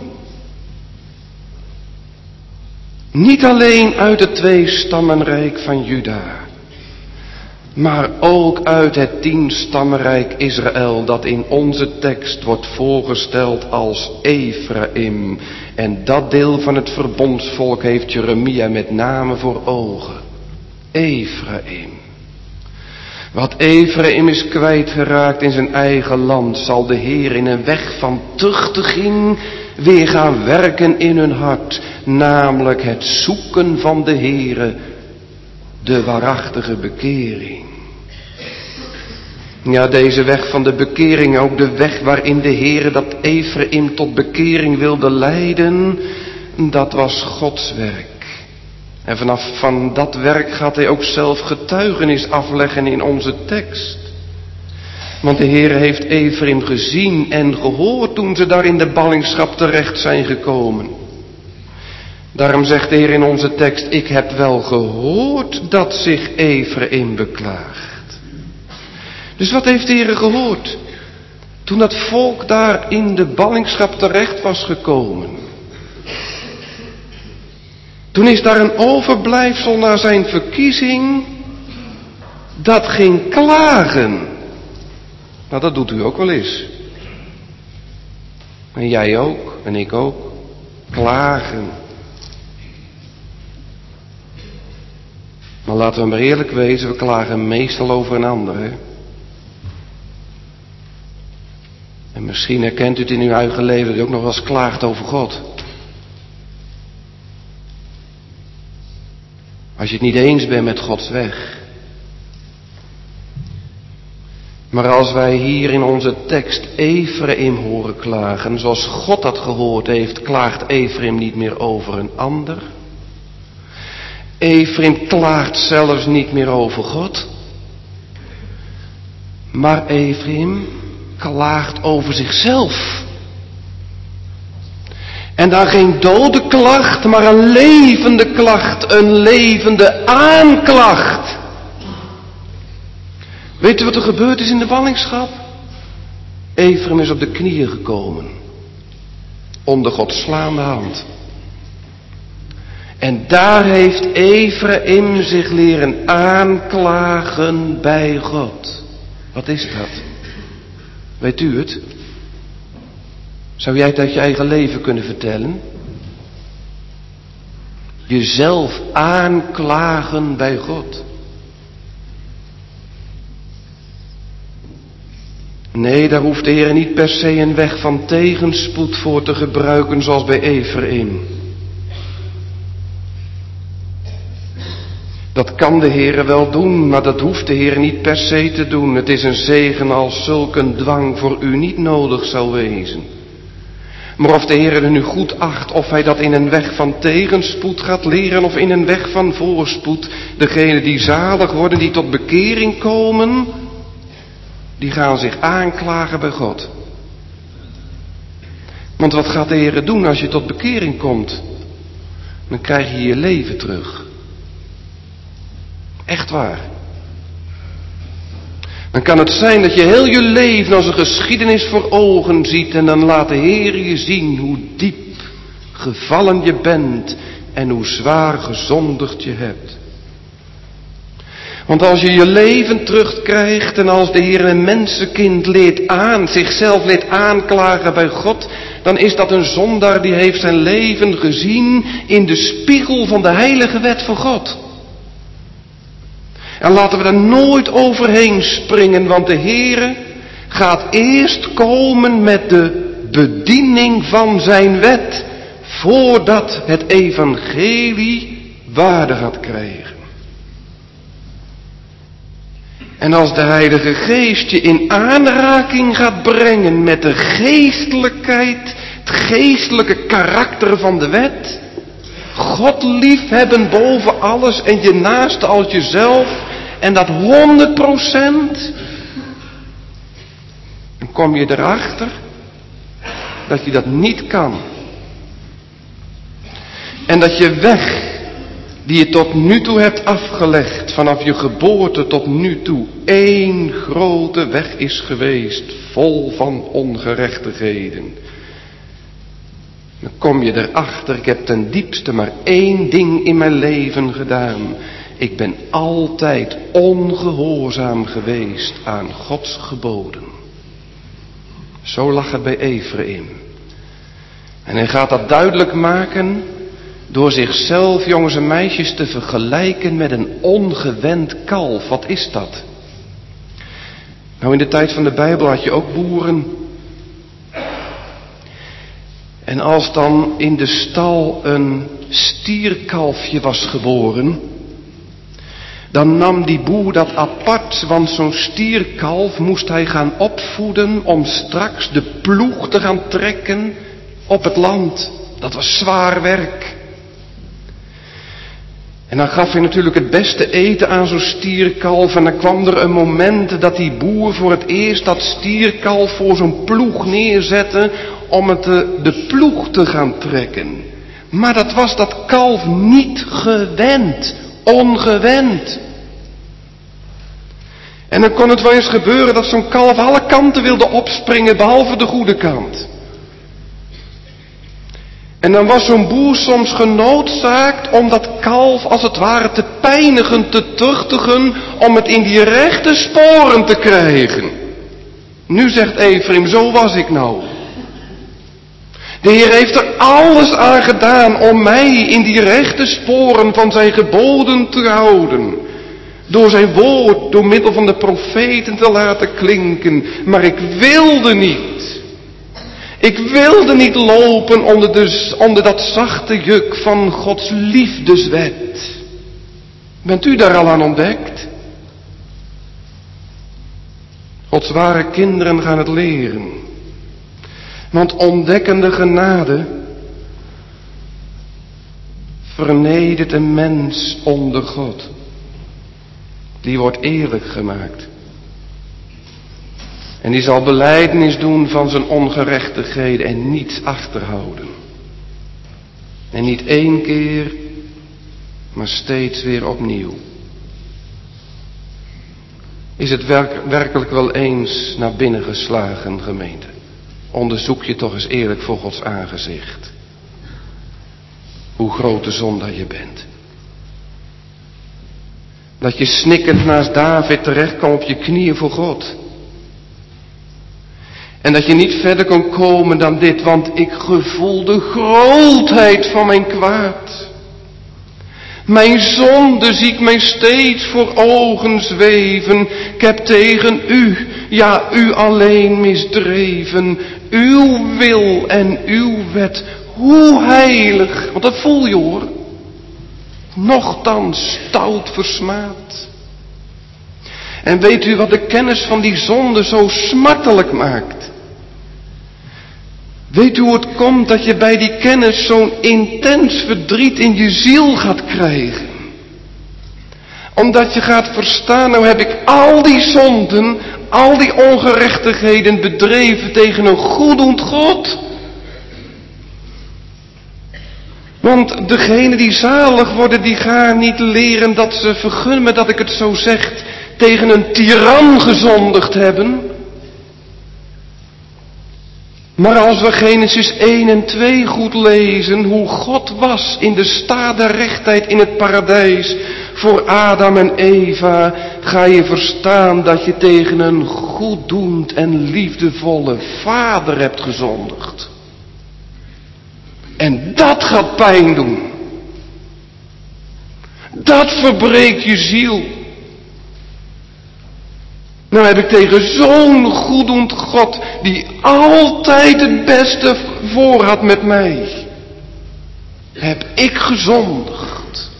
Niet alleen uit het tweestammenrijk van Juda, maar ook uit het 10-stammenrijk Israël dat in onze tekst wordt voorgesteld als Ephraim. En dat deel van het verbondsvolk heeft Jeremia met name voor ogen. Ephraim. Wat Ephraim is kwijtgeraakt in zijn eigen land, zal de Heer in een weg van tuchtiging weer gaan werken in hun hart. Namelijk het zoeken van de Heere, de waarachtige bekering. Ja, deze weg van de bekering, ook de weg waarin de Heere dat Ephraim tot bekering wilde leiden, dat was Gods werk. En van dat werk gaat hij ook zelf getuigenis afleggen in onze tekst. Want de Heere heeft Ephraim gezien en gehoord toen ze daar in de ballingschap terecht zijn gekomen. Daarom zegt de Heer in onze tekst, ik heb wel gehoord dat zich Ephraim beklaagt. Dus wat heeft de Heer gehoord? Toen dat volk daar in de ballingschap terecht was gekomen. Toen is daar een overblijfsel na zijn verkiezing dat ging klagen. Nou, dat doet u ook wel eens. En jij ook, en ik ook. Klagen. Maar laten we maar eerlijk wezen, we klagen meestal over een ander, hè? En misschien herkent u het in uw eigen leven dat u ook nog wel eens klaagt over God. Als je het niet eens bent met Gods weg. Maar als wij hier in onze tekst Efraïm horen klagen, zoals God dat gehoord heeft, klaagt Efraïm niet meer over een ander. Efraïm klaagt zelfs niet meer over God. Maar Efraïm klaagt over zichzelf. En dan geen dode klacht, maar een levende klacht, een levende aanklacht. Weet u wat er gebeurd is in de ballingschap? Efraïm is op de knieën gekomen. Onder Gods slaande hand. En daar heeft Efraïm zich leren aanklagen bij God. Wat is dat? Weet u het? Zou jij het uit je eigen leven kunnen vertellen? Jezelf aanklagen bij God. Nee, daar hoeft de Heer niet per se een weg van tegenspoed voor te gebruiken zoals bij Efraïm. Dat kan de Heer wel doen, maar dat hoeft de Heer niet per se te doen. Het is een zegen als zulk een dwang voor u niet nodig zou wezen. Maar of de Heer er nu goed acht, of hij dat in een weg van tegenspoed gaat leren of in een weg van voorspoed. Degenen die zalig worden, die tot bekering komen, die gaan zich aanklagen bij God. Want wat gaat de Heer doen als je tot bekering komt? Dan krijg je je leven terug. Echt waar. Dan kan het zijn dat je heel je leven als een geschiedenis voor ogen ziet en dan laat de Heer je zien hoe diep gevallen je bent en hoe zwaar gezondigd je hebt. Want als je je leven terugkrijgt en als de Heer een mensenkind zichzelf leert aanklagen bij God, dan is dat een zondaar die heeft zijn leven gezien in de spiegel van de heilige wet van God. En laten we er nooit overheen springen, want de Heere gaat eerst komen met de bediening van zijn wet, voordat het evangelie waarde gaat krijgen. En als de Heilige Geest je in aanraking gaat brengen met de geestelijkheid, het geestelijke karakter van de wet, God liefhebben boven alles en je naaste als jezelf, en dat 100%, dan kom je erachter dat je dat niet kan. En dat je weg die je tot nu toe hebt afgelegd, vanaf je geboorte tot nu toe, één grote weg is geweest, vol van ongerechtigheden. Dan kom je erachter, ik heb ten diepste maar één ding in mijn leven gedaan. Ik ben altijd ongehoorzaam geweest aan Gods geboden. Zo lag het bij Efraïm. En hij gaat dat duidelijk maken door zichzelf, jongens en meisjes, te vergelijken met een ongewend kalf. Wat is dat? Nou, in de tijd van de Bijbel had je ook boeren. En als dan in de stal een stierkalfje was geboren, dan nam die boer dat apart, want zo'n stierkalf moest hij gaan opvoeden om straks de ploeg te gaan trekken op het land. Dat was zwaar werk. En dan gaf hij natuurlijk het beste eten aan zo'n stierkalf. En dan kwam er een moment dat die boer voor het eerst dat stierkalf voor zo'n ploeg neerzette om het de ploeg te gaan trekken. Maar dat was dat kalf niet gewend, ongewend. En dan kon het wel eens gebeuren dat zo'n kalf alle kanten wilde opspringen behalve de goede kant. En dan was zo'n boer soms genoodzaakt om dat kalf als het ware te pijnigen, te tuchtigen, om het in die rechte sporen te krijgen. Nu zegt Efraïm, zo was ik nou. De Heer heeft er alles aan gedaan om mij in die rechte sporen van zijn geboden te houden. Door zijn woord, door middel van de profeten te laten klinken. Maar ik wilde niet. Ik wilde niet lopen onder dat zachte juk van Gods liefdeswet. Bent u daar al aan ontdekt? Gods ware kinderen gaan het leren. Want ontdekkende genade vernedert een mens onder God. Die wordt eerlijk gemaakt. En die zal belijdenis doen van zijn ongerechtigheden en niets achterhouden. En niet 1 keer, maar steeds weer opnieuw. Is het werkelijk wel eens naar binnen geslagen, gemeente? Onderzoek je toch eens eerlijk voor Gods aangezicht. Hoe groot de zondaar je bent. Dat je snikkend naast David terecht kwam op je knieën voor God. En dat je niet verder kon komen dan dit, want ik gevoel de grootheid van mijn kwaad. Mijn zonde zie ik mij steeds voor ogen zweven. Ik heb tegen u, ja u alleen misdreven. Uw wil en uw wet, hoe heilig, want dat voel je hoor. Nochtans stout versmaad. En weet u wat de kennis van die zonde zo smartelijk maakt? Weet u hoe het komt dat je bij die kennis zo'n intens verdriet in je ziel gaat krijgen? Omdat je gaat verstaan, nou heb ik al die zonden, al die ongerechtigheden bedreven tegen een goeddoend God. Want degenen die zalig worden, die gaan niet leren dat ze, vergun me dat ik het zo zeg, tegen een tiran gezondigd hebben. Maar als we Genesis 1 en 2 goed lezen, hoe God was in de staat der rechtheid in het paradijs voor Adam en Eva, ga je verstaan dat je tegen een goeddoend en liefdevolle Vader hebt gezondigd. En dat gaat pijn doen. Dat verbreekt je ziel. Nou heb ik tegen zo'n goeddoend God, die altijd het beste voor had met mij, heb ik gezondigd.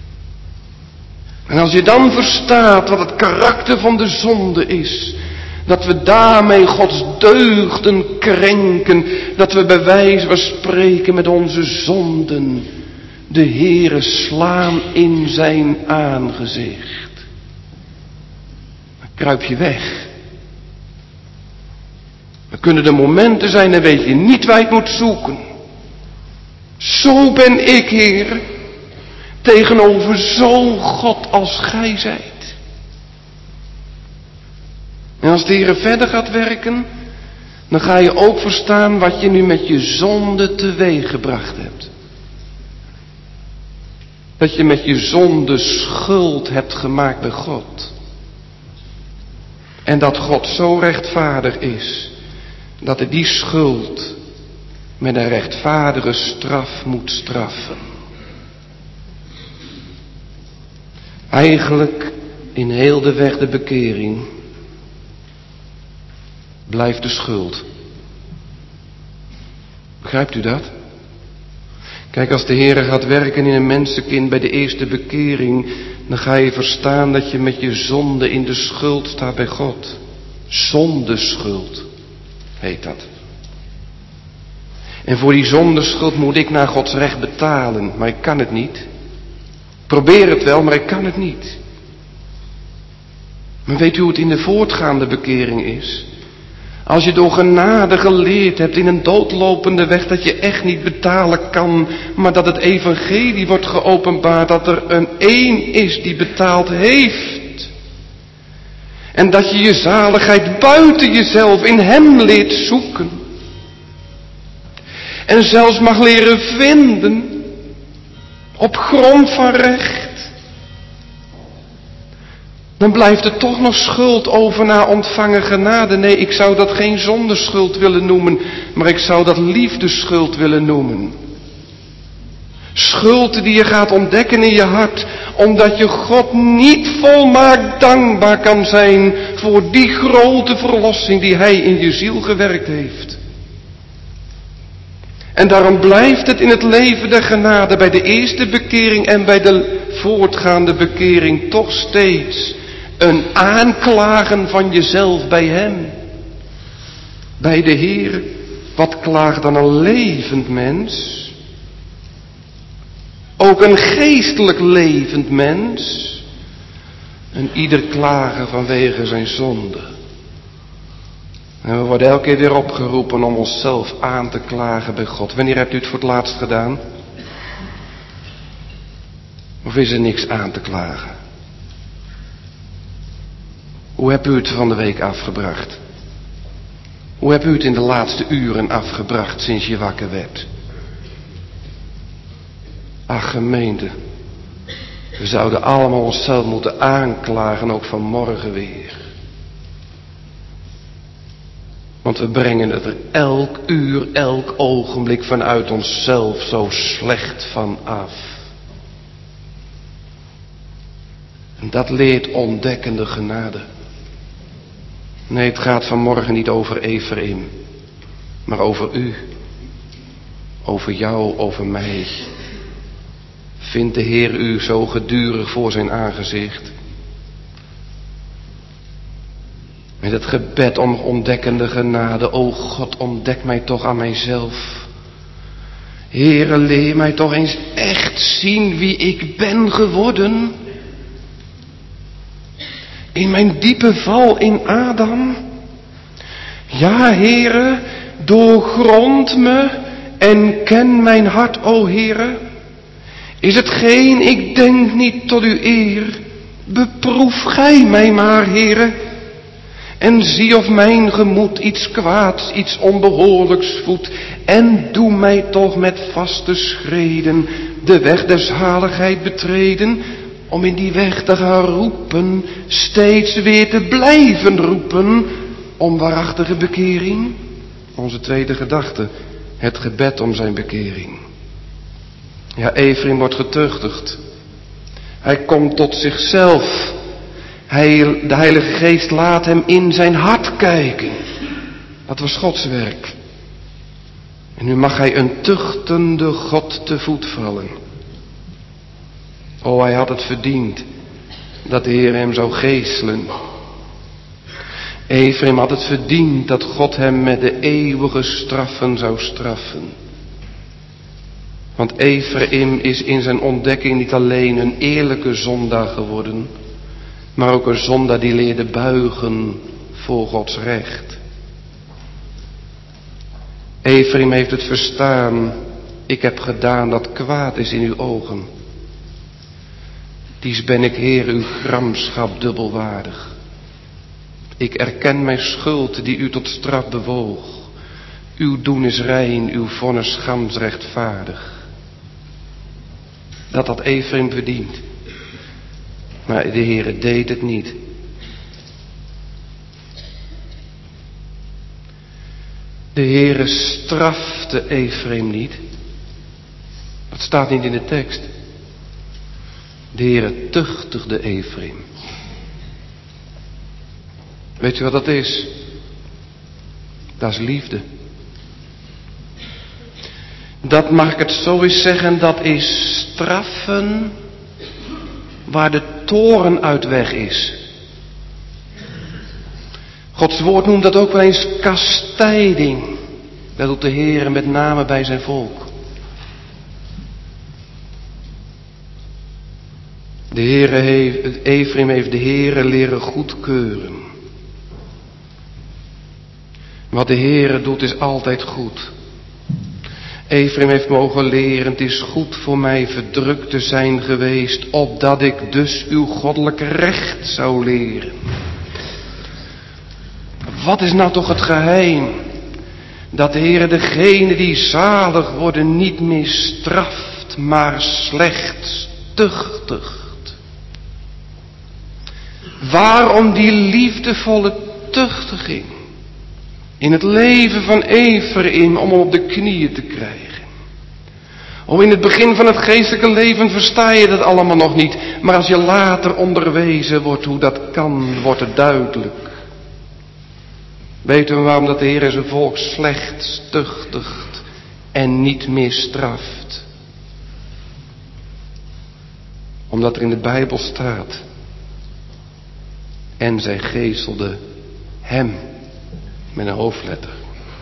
En als je dan verstaat wat het karakter van de zonde is, dat we daarmee Gods deugden krenken, dat we bij wijze van spreken met onze zonden de Heere slaan in zijn aangezicht. Dan kruip je weg. Dan kunnen er momenten zijn, dan weet je niet waar je het moet zoeken. Zo ben ik, Heer, tegenover zo'n God als gij zijt. En als de Heer verder gaat werken, dan ga je ook verstaan wat je nu met je zonde teweeg gebracht hebt. Dat je met je zonde schuld hebt gemaakt bij God. En dat God zo rechtvaardig is, dat hij die schuld met een rechtvaardige straf moet straffen. Eigenlijk in heel de weg de bekering blijft de schuld. Begrijpt u dat? Kijk, als de Heere gaat werken in een mensenkind bij de eerste bekering, dan ga je verstaan dat je met je zonde in de schuld staat bij God. Zondeschuld heet dat. En voor die zondeschuld moet ik naar Gods recht betalen, maar ik kan het niet. Probeer het wel, maar ik kan het niet. Maar weet u hoe het in de voortgaande bekering is? Als je door genade geleerd hebt in een doodlopende weg dat je echt niet betalen kan, maar dat het evangelie wordt geopenbaard, dat er een één is die betaald heeft. En dat je je zaligheid buiten jezelf in hem leert zoeken. En zelfs mag leren vinden op grond van recht. Dan blijft er toch nog schuld over na ontvangen genade. Nee, ik zou dat geen zondeschuld willen noemen, maar ik zou dat liefdeschuld willen noemen. Schuld die je gaat ontdekken in je hart, omdat je God niet volmaakt dankbaar kan zijn voor die grote verlossing die hij in je ziel gewerkt heeft. En daarom blijft het in het leven der genade bij de eerste bekering en bij de voortgaande bekering toch steeds Een aanklagen van jezelf bij hem. Bij de Heer. Wat klaagt dan een levend mens? Ook een geestelijk levend mens. En ieder klagen vanwege zijn zonde. En we worden elke keer weer opgeroepen om onszelf aan te klagen bij God. Wanneer hebt u het voor het laatst gedaan? Of is er niks aan te klagen? Hoe hebt u het van de week afgebracht? Hoe hebt u het in de laatste uren afgebracht sinds je wakker werd? Ach, gemeente, we zouden allemaal onszelf moeten aanklagen, ook vanmorgen weer. Want we brengen het er elk uur, elk ogenblik vanuit onszelf zo slecht van af. En dat leert ontdekkende genade. Nee, het gaat vanmorgen niet over Ephraim, maar over u. Over jou, over mij. Vindt de Heer u zo gedurig voor zijn aangezicht? Met het gebed om ontdekkende genade. O God, ontdek mij toch aan mijzelf. Heere, leer mij toch eens echt zien wie ik ben geworden. In mijn diepe val in Adam. Ja, Heere, doorgrond me en ken mijn hart, o Heere. Is hetgeen ik denk niet tot uw eer. Beproef gij mij maar, Heere. En zie of mijn gemoed iets kwaads, iets onbehoorlijks voedt. En doe mij toch met vaste schreden de weg der zaligheid betreden. Om in die weg te gaan roepen, steeds weer te blijven roepen. Om waarachtige bekering. Onze tweede gedachte, het gebed om zijn bekering. Ja, Ephraim wordt getuchtigd. Hij komt tot zichzelf. De Heilige Geest laat hem in zijn hart kijken. Dat was Gods werk. En nu mag hij een tuchtende God te voet vallen. Oh, hij had het verdiend dat de Heer hem zou geeselen. Ephraim had het verdiend dat God hem met de eeuwige straffen zou straffen. Want Ephraim is in zijn ontdekking niet alleen een eerlijke zondaar geworden, maar ook een zondaar die leerde buigen voor Gods recht. Ephraim heeft het verstaan. Ik heb gedaan dat kwaad is in uw ogen. Dies ben ik, Heer, uw gramschap dubbelwaardig. Ik erken mijn schuld die u tot straf bewoog. Uw doen is rein, uw vonnis gans rechtvaardig. Dat had Ephraim verdiend. Maar de Heere deed het niet. De Heere strafte Ephraim niet. Dat staat niet in de tekst. De Heere tuchtigde Ephraim. Weet je wat dat is? Dat is liefde. Dat, mag ik het zo eens zeggen, dat is straffen waar de toorn uit weg is. Gods woord noemt dat ook wel eens kastijding. Dat doet de Heer met name bij zijn volk. Ephraim heeft de Heere leren goedkeuren. Wat de Heere doet is altijd goed. Ephraim heeft mogen leren, het is goed voor mij verdrukt te zijn geweest, opdat ik dus uw goddelijk recht zou leren. Wat is nou toch het geheim? Dat de Heere degene die zalig worden niet meer straft, maar slechts tuchtigt. Waarom die liefdevolle tuchtiging? In het leven van Ephraim om hem op de knieën te krijgen. Om in het begin van het geestelijke leven versta je dat allemaal nog niet. Maar als je later onderwezen wordt hoe dat kan, wordt het duidelijk. Weten we waarom dat de Heer zijn volk slechts tuchtigt en niet meer straft? Omdat er in de Bijbel staat En zij geeselde hem met een hoofdletter.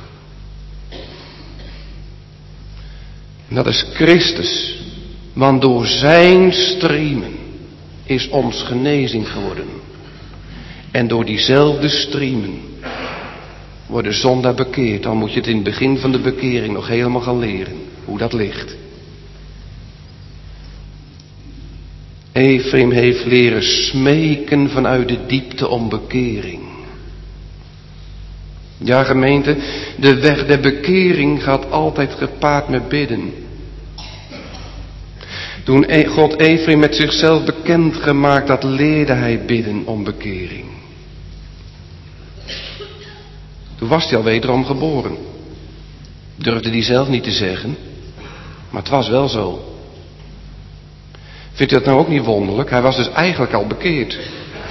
En dat is Christus. Want door zijn striemen is ons genezing geworden. En door diezelfde striemen worden zondaar bekeerd. Dan moet je het in het begin van de bekering nog helemaal gaan leren. Hoe dat ligt. Efraim heeft leren smeken vanuit de diepte om bekering. Ja, gemeente, de weg der bekering gaat altijd gepaard met bidden. Toen God Efraim met zichzelf bekend gemaakt had, leerde hij bidden om bekering. Toen was hij al wederom geboren. Durfde hij zelf niet te zeggen, maar het was wel zo. Vindt u dat nou ook niet wonderlijk? Hij was dus eigenlijk al bekeerd.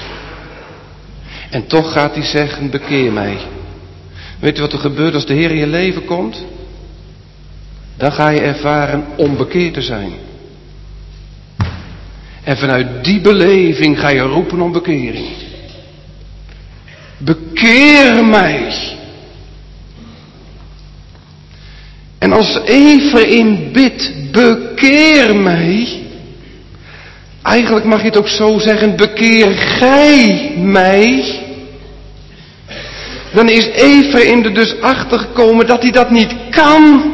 En toch gaat hij zeggen, bekeer mij. Weet u wat er gebeurt als de Heer in je leven komt? Dan ga je ervaren onbekeerd te zijn. En vanuit die beleving ga je roepen om bekering. Bekeer mij. En als Efraim bidt, bekeer mij. Eigenlijk mag je het ook zo zeggen, bekeer gij mij. Dan is Efraim er dus achter gekomen dat hij dat niet kan.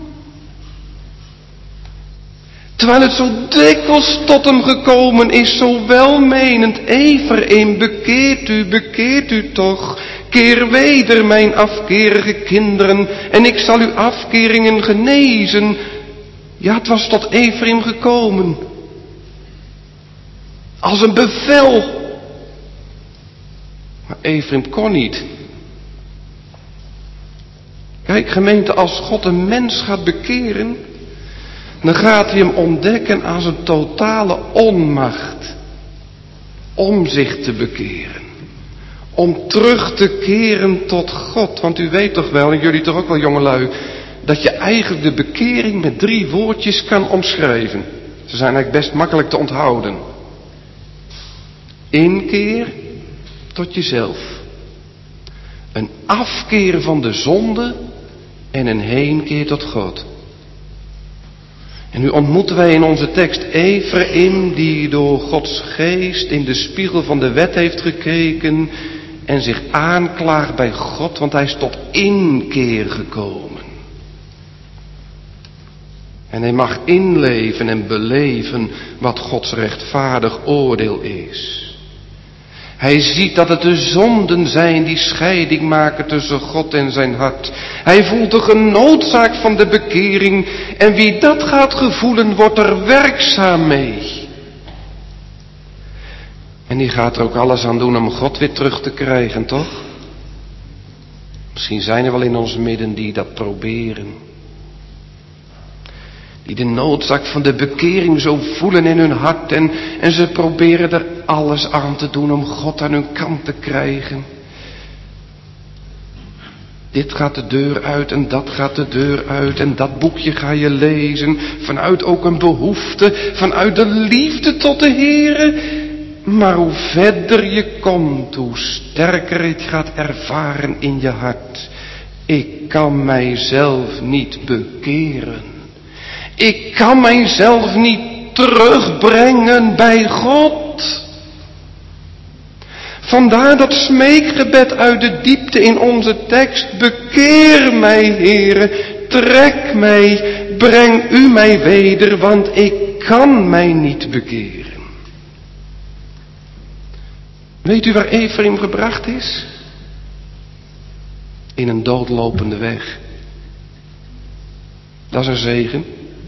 Terwijl het zo dikwijls tot hem gekomen is, zo welmenend. Efraim, bekeert u toch. Keer weder mijn afkerige kinderen en ik zal uw afkeringen genezen. Ja, het was tot Efraim gekomen. Als een bevel. Maar Efraim kon niet. Kijk gemeente, als God een mens gaat bekeren, dan gaat hij hem ontdekken als een totale onmacht. Om zich te bekeren. Om terug te keren tot God. Want u weet toch wel, en jullie toch ook wel jongelui, dat je eigenlijk de bekering met 3 woordjes kan omschrijven. Ze zijn eigenlijk best makkelijk te onthouden. Inkeer tot jezelf. Een afkeer van de zonde en een heenkeer tot God. En nu ontmoeten wij in onze tekst Efraim die door Gods geest in de spiegel van de wet heeft gekeken en zich aanklaagt bij God, want hij is tot inkeer gekomen. En hij mag inleven en beleven wat Gods rechtvaardig oordeel is. Hij ziet dat het de zonden zijn die scheiding maken tussen God en zijn hart. Hij voelt de genoodzaak van de bekering. En wie dat gaat gevoelen, wordt er werkzaam mee. En die gaat er ook alles aan doen om God weer terug te krijgen, toch? Misschien zijn er wel in ons midden die dat proberen. Die de noodzaak van de bekering zo voelen in hun hart. En ze proberen er alles aan te doen om God aan hun kant te krijgen. Dit gaat de deur uit en dat gaat de deur uit. En dat boekje ga je lezen. Vanuit ook een behoefte. Vanuit de liefde tot de Heere. Maar hoe verder je komt, hoe sterker het gaat ervaren in je hart. Ik kan mijzelf niet bekeren. Ik kan mijzelf niet terugbrengen bij God. Vandaar dat smeekgebed uit de diepte in onze tekst. Bekeer mij, Heere, trek mij, breng u mij weder, want ik kan mij niet bekeren. Weet u waar Efraim gebracht is? In een doodlopende weg. Dat is een zegen.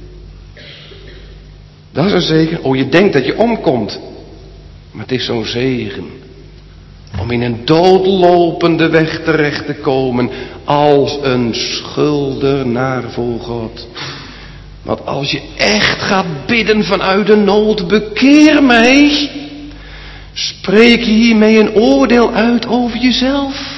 Dat is een zegen. Oh, je denkt dat je omkomt. Maar het is zo'n zegen. Om in een doodlopende weg terecht te komen. Als een schuldenaar voor God. Want als je echt gaat bidden vanuit de nood. Bekeer mij. Spreek je hiermee een oordeel uit over jezelf.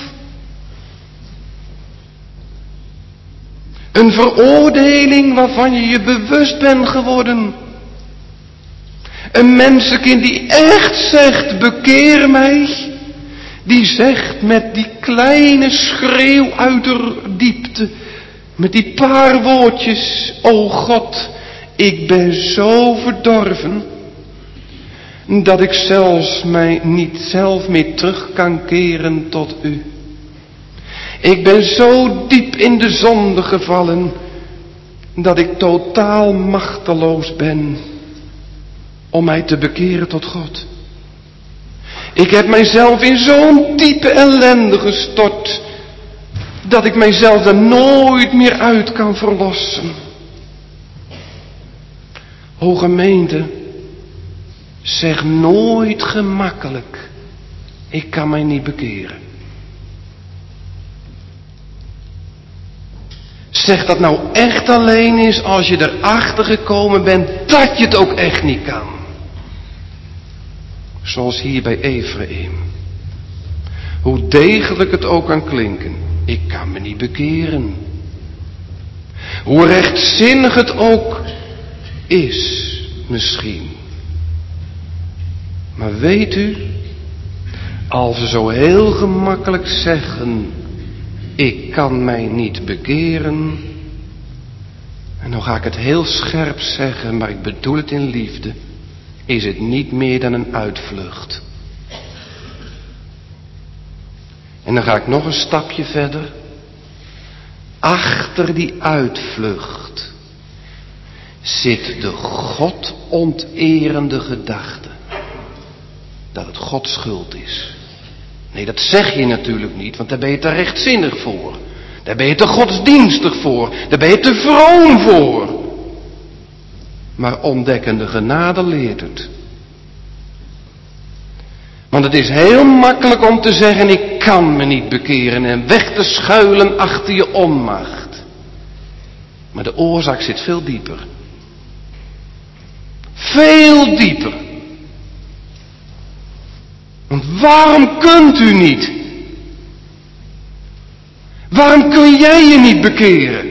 Een veroordeling waarvan je je bewust bent geworden. Een mensenkind die echt zegt, bekeer mij. Die zegt met die kleine schreeuw uit de diepte, met die paar woordjes, o God, ik ben zo verdorven, dat ik zelfs mij niet zelf meer terug kan keren tot u. Ik ben zo diep in de zonde gevallen, dat ik totaal machteloos ben om mij te bekeren tot God. Ik heb mijzelf in zo'n diepe ellende gestort, dat ik mijzelf er nooit meer uit kan verlossen. O gemeente, zeg nooit gemakkelijk, ik kan mij niet bekeren. Zeg dat nou echt alleen is als je erachter gekomen bent dat je het ook echt niet kan. Zoals hier bij Ephraim. Hoe degelijk het ook kan klinken, ik kan me niet bekeren. Hoe rechtzinnig het ook is, misschien. Maar weet u, als ze zo heel gemakkelijk zeggen, ik kan mij niet bekeren. En dan ga ik het heel scherp zeggen, maar ik bedoel het in liefde. Is het niet meer dan een uitvlucht. En dan ga ik nog een stapje verder. Achter die uitvlucht zit de God onterende gedachte. Dat het Gods schuld is. Nee, dat zeg je natuurlijk niet, want daar ben je te rechtzinnig voor. Daar ben je te godsdienstig voor. Daar ben je te vroom voor. Maar ontdekkende genade leert het. Want het is heel makkelijk om te zeggen, ik kan me niet bekeren en weg te schuilen achter je onmacht. Maar de oorzaak zit veel dieper. Veel dieper. Want waarom kunt u niet? Waarom kun jij je niet bekeren?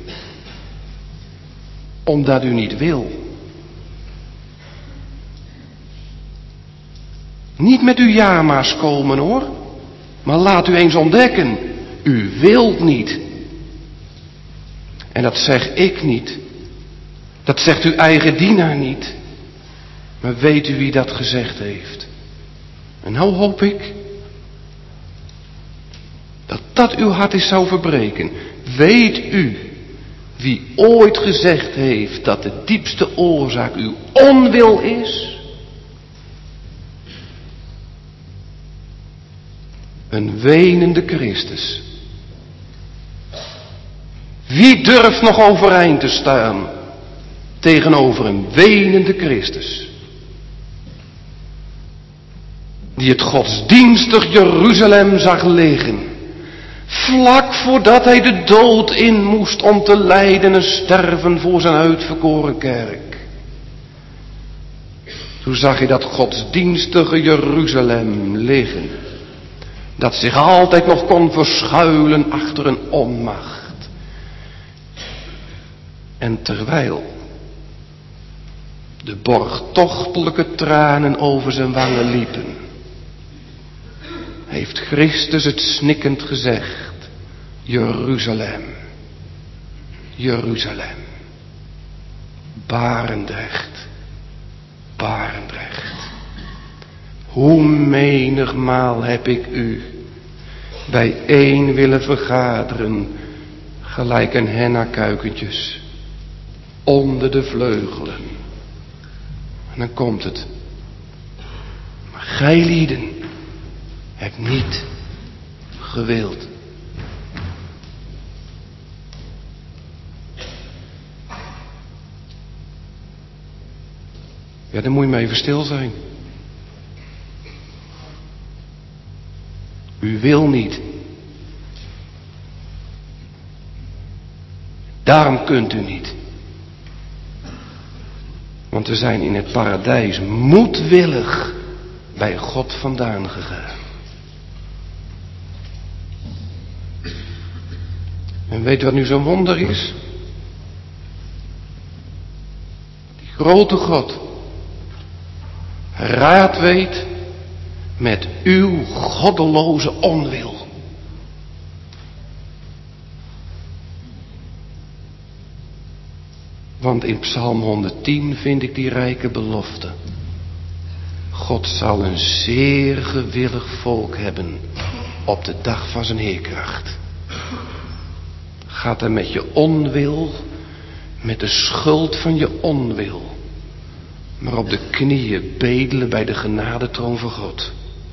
Omdat u niet wil. Niet met uw ja-ma's komen hoor. Maar laat u eens ontdekken. U wilt niet. En dat zeg ik niet. Dat zegt uw eigen dienaar niet. Maar weet u wie dat gezegd heeft? En nou hoop ik dat dat uw hart is zou verbreken. Weet u wie ooit gezegd heeft dat de diepste oorzaak uw onwil is? Een wenende Christus. Wie durft nog overeind te staan tegenover een wenende Christus? Die het godsdienstig Jeruzalem zag liggen. Vlak voordat hij de dood in moest om te lijden en sterven voor zijn uitverkoren kerk. Toen zag hij dat godsdienstige Jeruzalem liggen. Dat zich altijd nog kon verschuilen achter een onmacht. En terwijl de borgtochtelijke tranen over zijn wangen liepen, heeft Christus het snikkend gezegd, Jeruzalem, Jeruzalem, Barendrecht, Barendrecht. Hoe menigmaal heb ik u bijeen willen vergaderen, gelijk een hennakuikentjes, onder de vleugelen. En dan komt het. Maar gij lieden hebt niet gewild. Ja, dan moet je maar even stil zijn. U wil niet. Daarom kunt u niet. Want we zijn in het paradijs moedwillig bij God vandaan gegaan. En weet u wat nu zo'n wonder is? Die grote God raad weet met uw goddeloze onwil. Want in Psalm 110 vind ik die rijke belofte. God zal een zeer gewillig volk hebben op de dag van zijn heerkracht. Gaat er met je onwil, met de schuld van je onwil, maar op de knieën bedelen bij de genadetroon van God.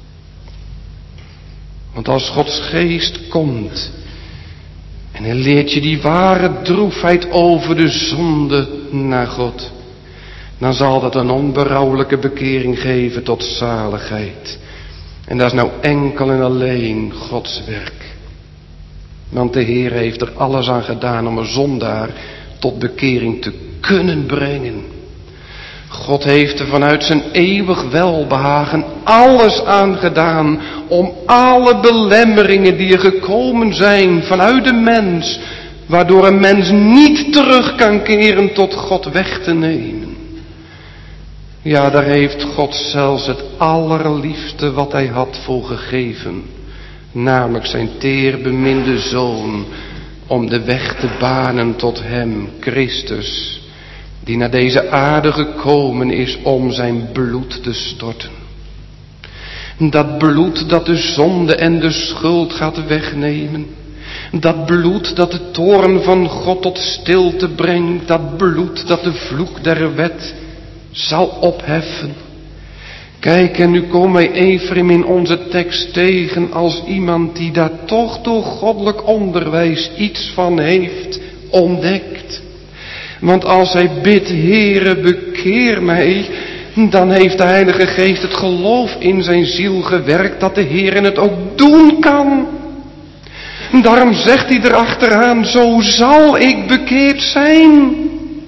Want als Gods geest komt en hij leert je die ware droefheid over de zonde naar God, dan zal dat een onberouwelijke bekering geven tot zaligheid. En dat is nou enkel en alleen Gods werk. Want de Heer heeft er alles aan gedaan om een zondaar tot bekering te kunnen brengen. God heeft er vanuit zijn eeuwig welbehagen alles aan gedaan om alle belemmeringen die er gekomen zijn vanuit de mens, waardoor een mens niet terug kan keren tot God, weg te nemen. Ja, daar heeft God zelfs het allerliefste wat hij had voor gegeven, namelijk zijn teerbeminde Zoon, om de weg te banen tot hem, Christus, die naar deze aarde gekomen is om zijn bloed te storten. Dat bloed dat de zonde en de schuld gaat wegnemen. Dat bloed dat de toorn van God tot stilte brengt. Dat bloed dat de vloek der wet zal opheffen. Kijk, en nu komen wij Efraim in onze tekst tegen als iemand die daar toch door goddelijk onderwijs iets van heeft ontdekt. Want als hij bidt, Heere, bekeer mij, dan heeft de Heilige Geest het geloof in zijn ziel gewerkt dat de Heer het ook doen kan. Daarom zegt hij erachteraan, zo zal ik bekeerd zijn.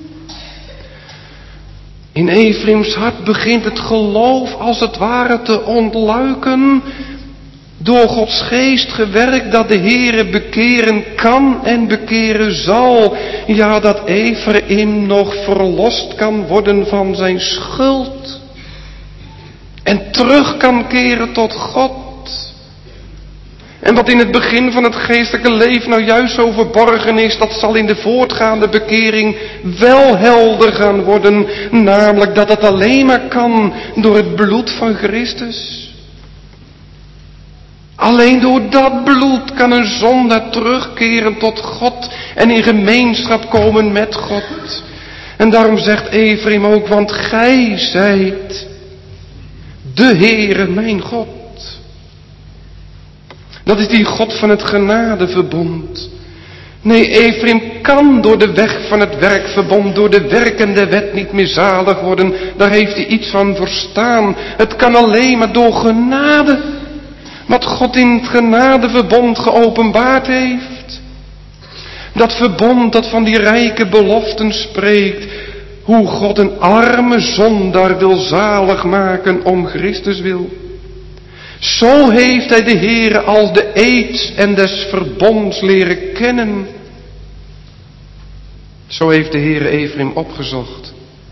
In Efraims hart begint het geloof als het ware te ontluiken, door Gods geest gewerkt dat de Heere bekeren kan en bekeren zal. Ja, dat Efraim nog verlost kan worden van zijn schuld. En terug kan keren tot God. En wat in het begin van het geestelijke leven nou juist zo verborgen is, dat zal in de voortgaande bekering wel helder gaan worden. Namelijk dat het alleen maar kan door het bloed van Christus. Alleen door dat bloed kan een zondaar terugkeren tot God en in gemeenschap komen met God. En daarom zegt Efraim ook, want gij zijt de Heere mijn God. Dat is die God van het genadeverbond. Nee, Efraim kan door de weg van het werkverbond, door de werkende wet niet meer zalig worden. Daar heeft hij iets van verstaan. Het kan alleen maar door genade. Wat God in het genadeverbond geopenbaard heeft. Dat verbond dat van die rijke beloften spreekt. Hoe God een arme zondaar wil zalig maken om Christus wil. Zo heeft hij de Heere als de eed en des verbonds leren kennen. Zo heeft de Heere Efraim opgezocht.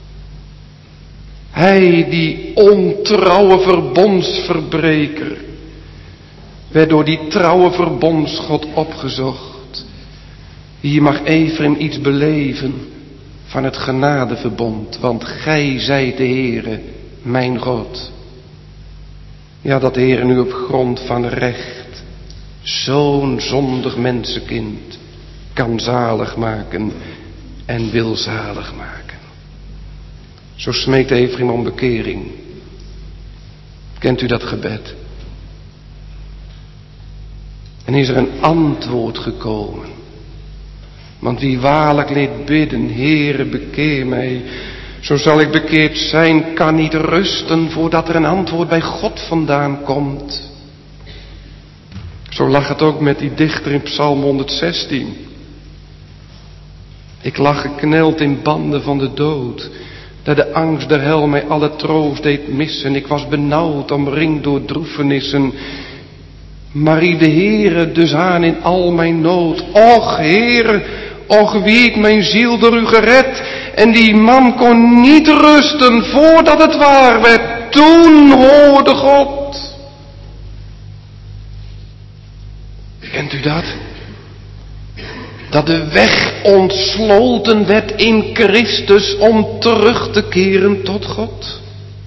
Hij, die ontrouwe verbondsverbreker, werd door die trouwe verbondsgod opgezocht. Hier mag Efraim iets beleven van het genadeverbond, want gij zijt de Heere, mijn God. Ja, dat de Heer nu op grond van recht zo'n zondig mensenkind kan zalig maken en wil zalig maken. Zo smeekt Efraim om bekering. Kent u dat gebed? En is er een antwoord gekomen. Want wie waarlijk leert bidden, Heere, bekeer mij, zo zal ik bekeerd zijn, kan niet rusten voordat er een antwoord bij God vandaan komt. Zo lag het ook met die dichter in Psalm 116. Ik lag gekneld in banden van de dood, dat de angst der hel mij alle troost deed missen. Ik was benauwd, omringd door droefenissen. Maar riep de Heere dus aan in al mijn nood. Och Heere, och wie heeft mijn ziel door u gered. En die man kon niet rusten voordat het waar werd. Toen hoorde God. Kent u dat? Dat de weg ontsloten werd in Christus om terug te keren tot God.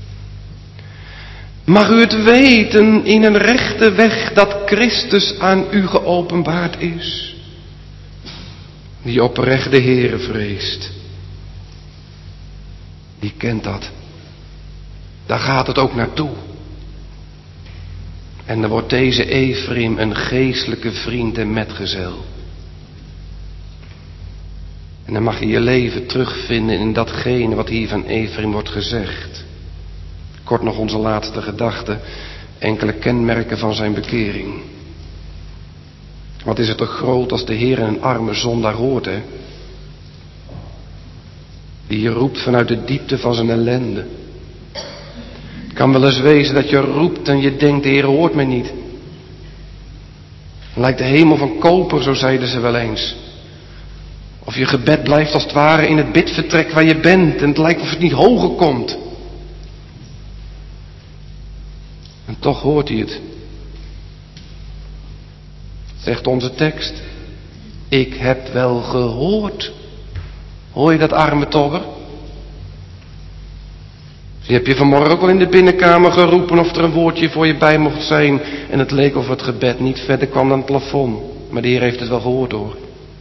Mag u het weten in een rechte weg dat Christus aan u geopenbaard is. Die oprecht de Heere vreest. Die kent dat. Daar gaat het ook naartoe. En dan wordt deze Efraïm een geestelijke vriend en metgezel. En dan mag je je leven terugvinden in datgene wat hier van Efraïm wordt gezegd. Kort nog onze laatste gedachte. Enkele kenmerken van zijn bekering. Wat is het toch groot als de Heer een arme zondaar hoort, hè? Die je roept vanuit de diepte van zijn ellende. Het kan wel eens wezen dat je roept en je denkt, de Heer hoort mij niet. Dan lijkt de hemel van koper, zo zeiden ze wel eens. Of je gebed blijft als het ware in het bidvertrek waar je bent en het lijkt of het niet hoger komt. En toch hoort hij het. Zegt onze tekst. Ik heb wel gehoord. Hoor je dat, arme tobber? Je hebt je vanmorgen ook al in de binnenkamer geroepen of er een woordje voor je bij mocht zijn. En het leek of het gebed niet verder kwam dan het plafond. Maar de Heer heeft het wel gehoord, hoor.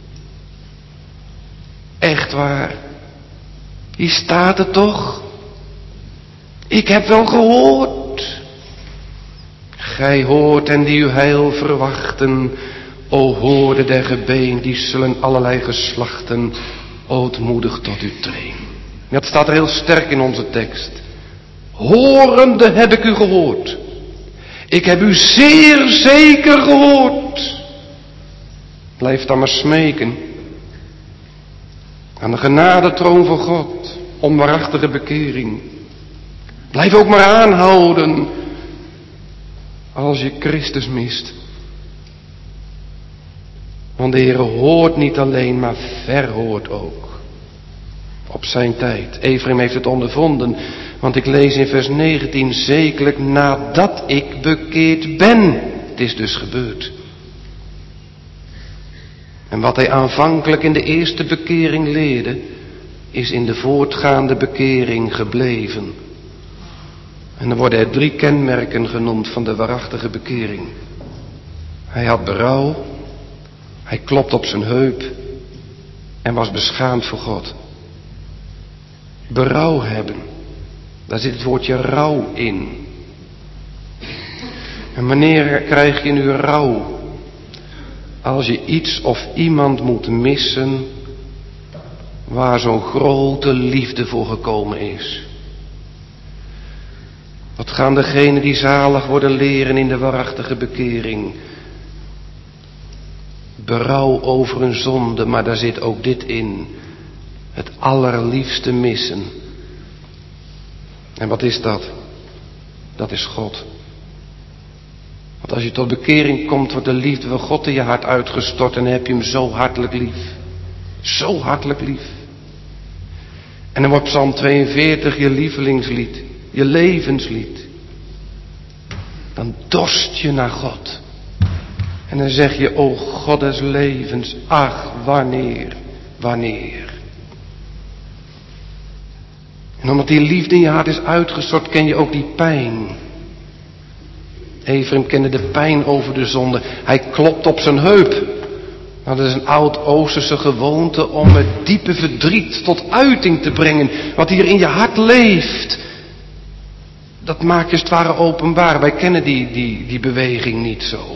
Echt waar. Hier staat het toch. Ik heb wel gehoord. Gij hoort en die uw heil verwachten. O hoorde der gebeen, die zullen allerlei geslachten ootmoedig tot u treden. Dat staat er heel sterk in onze tekst. Horende heb ik u gehoord. Ik heb u zeer zeker gehoord. Blijf dan maar smeken. Aan de genadetroon van God. Om waarachtige bekering. Blijf ook maar aanhouden. Als je Christus mist. Want de Heer hoort niet alleen, maar verhoort ook. Op zijn tijd. Efraïm heeft het ondervonden. Want ik lees in vers 19. Zekerlijk nadat ik bekeerd ben. Het is dus gebeurd. En wat hij aanvankelijk in de eerste bekering leerde. Is in de voortgaande bekering gebleven. En dan worden er 3 kenmerken genoemd van de waarachtige bekering. Hij had berouw. Hij klopt op zijn heup. En was beschaamd voor God. Berouw hebben. Daar zit het woordje rouw in. En wanneer krijg je nu rouw? Als je iets of iemand moet missen. Waar zo'n grote liefde voor gekomen is. Wat gaan degenen die zalig worden leren in de waarachtige bekering? Berouw over een zonde, maar daar zit ook dit in. Het allerliefste missen. En wat is dat? Dat is God. Want als je tot bekering komt, wordt de liefde van God in je hart uitgestort en dan heb je hem zo hartelijk lief. Zo hartelijk lief. En dan wordt Psalm 42 je lievelingslied, je levenslied. Dan dorst je naar God. En dan zeg je, o God des levens, ach, wanneer, wanneer. En omdat die liefde in je hart is uitgestort, ken je ook die pijn. Efraïm kende de pijn over de zonde. Hij klopt op zijn heup. Nou, dat is een oud-Oosterse gewoonte om het diepe verdriet tot uiting te brengen. Wat hier in je hart leeft. Dat maakt je als het ware openbaar. Wij kennen die beweging niet zo.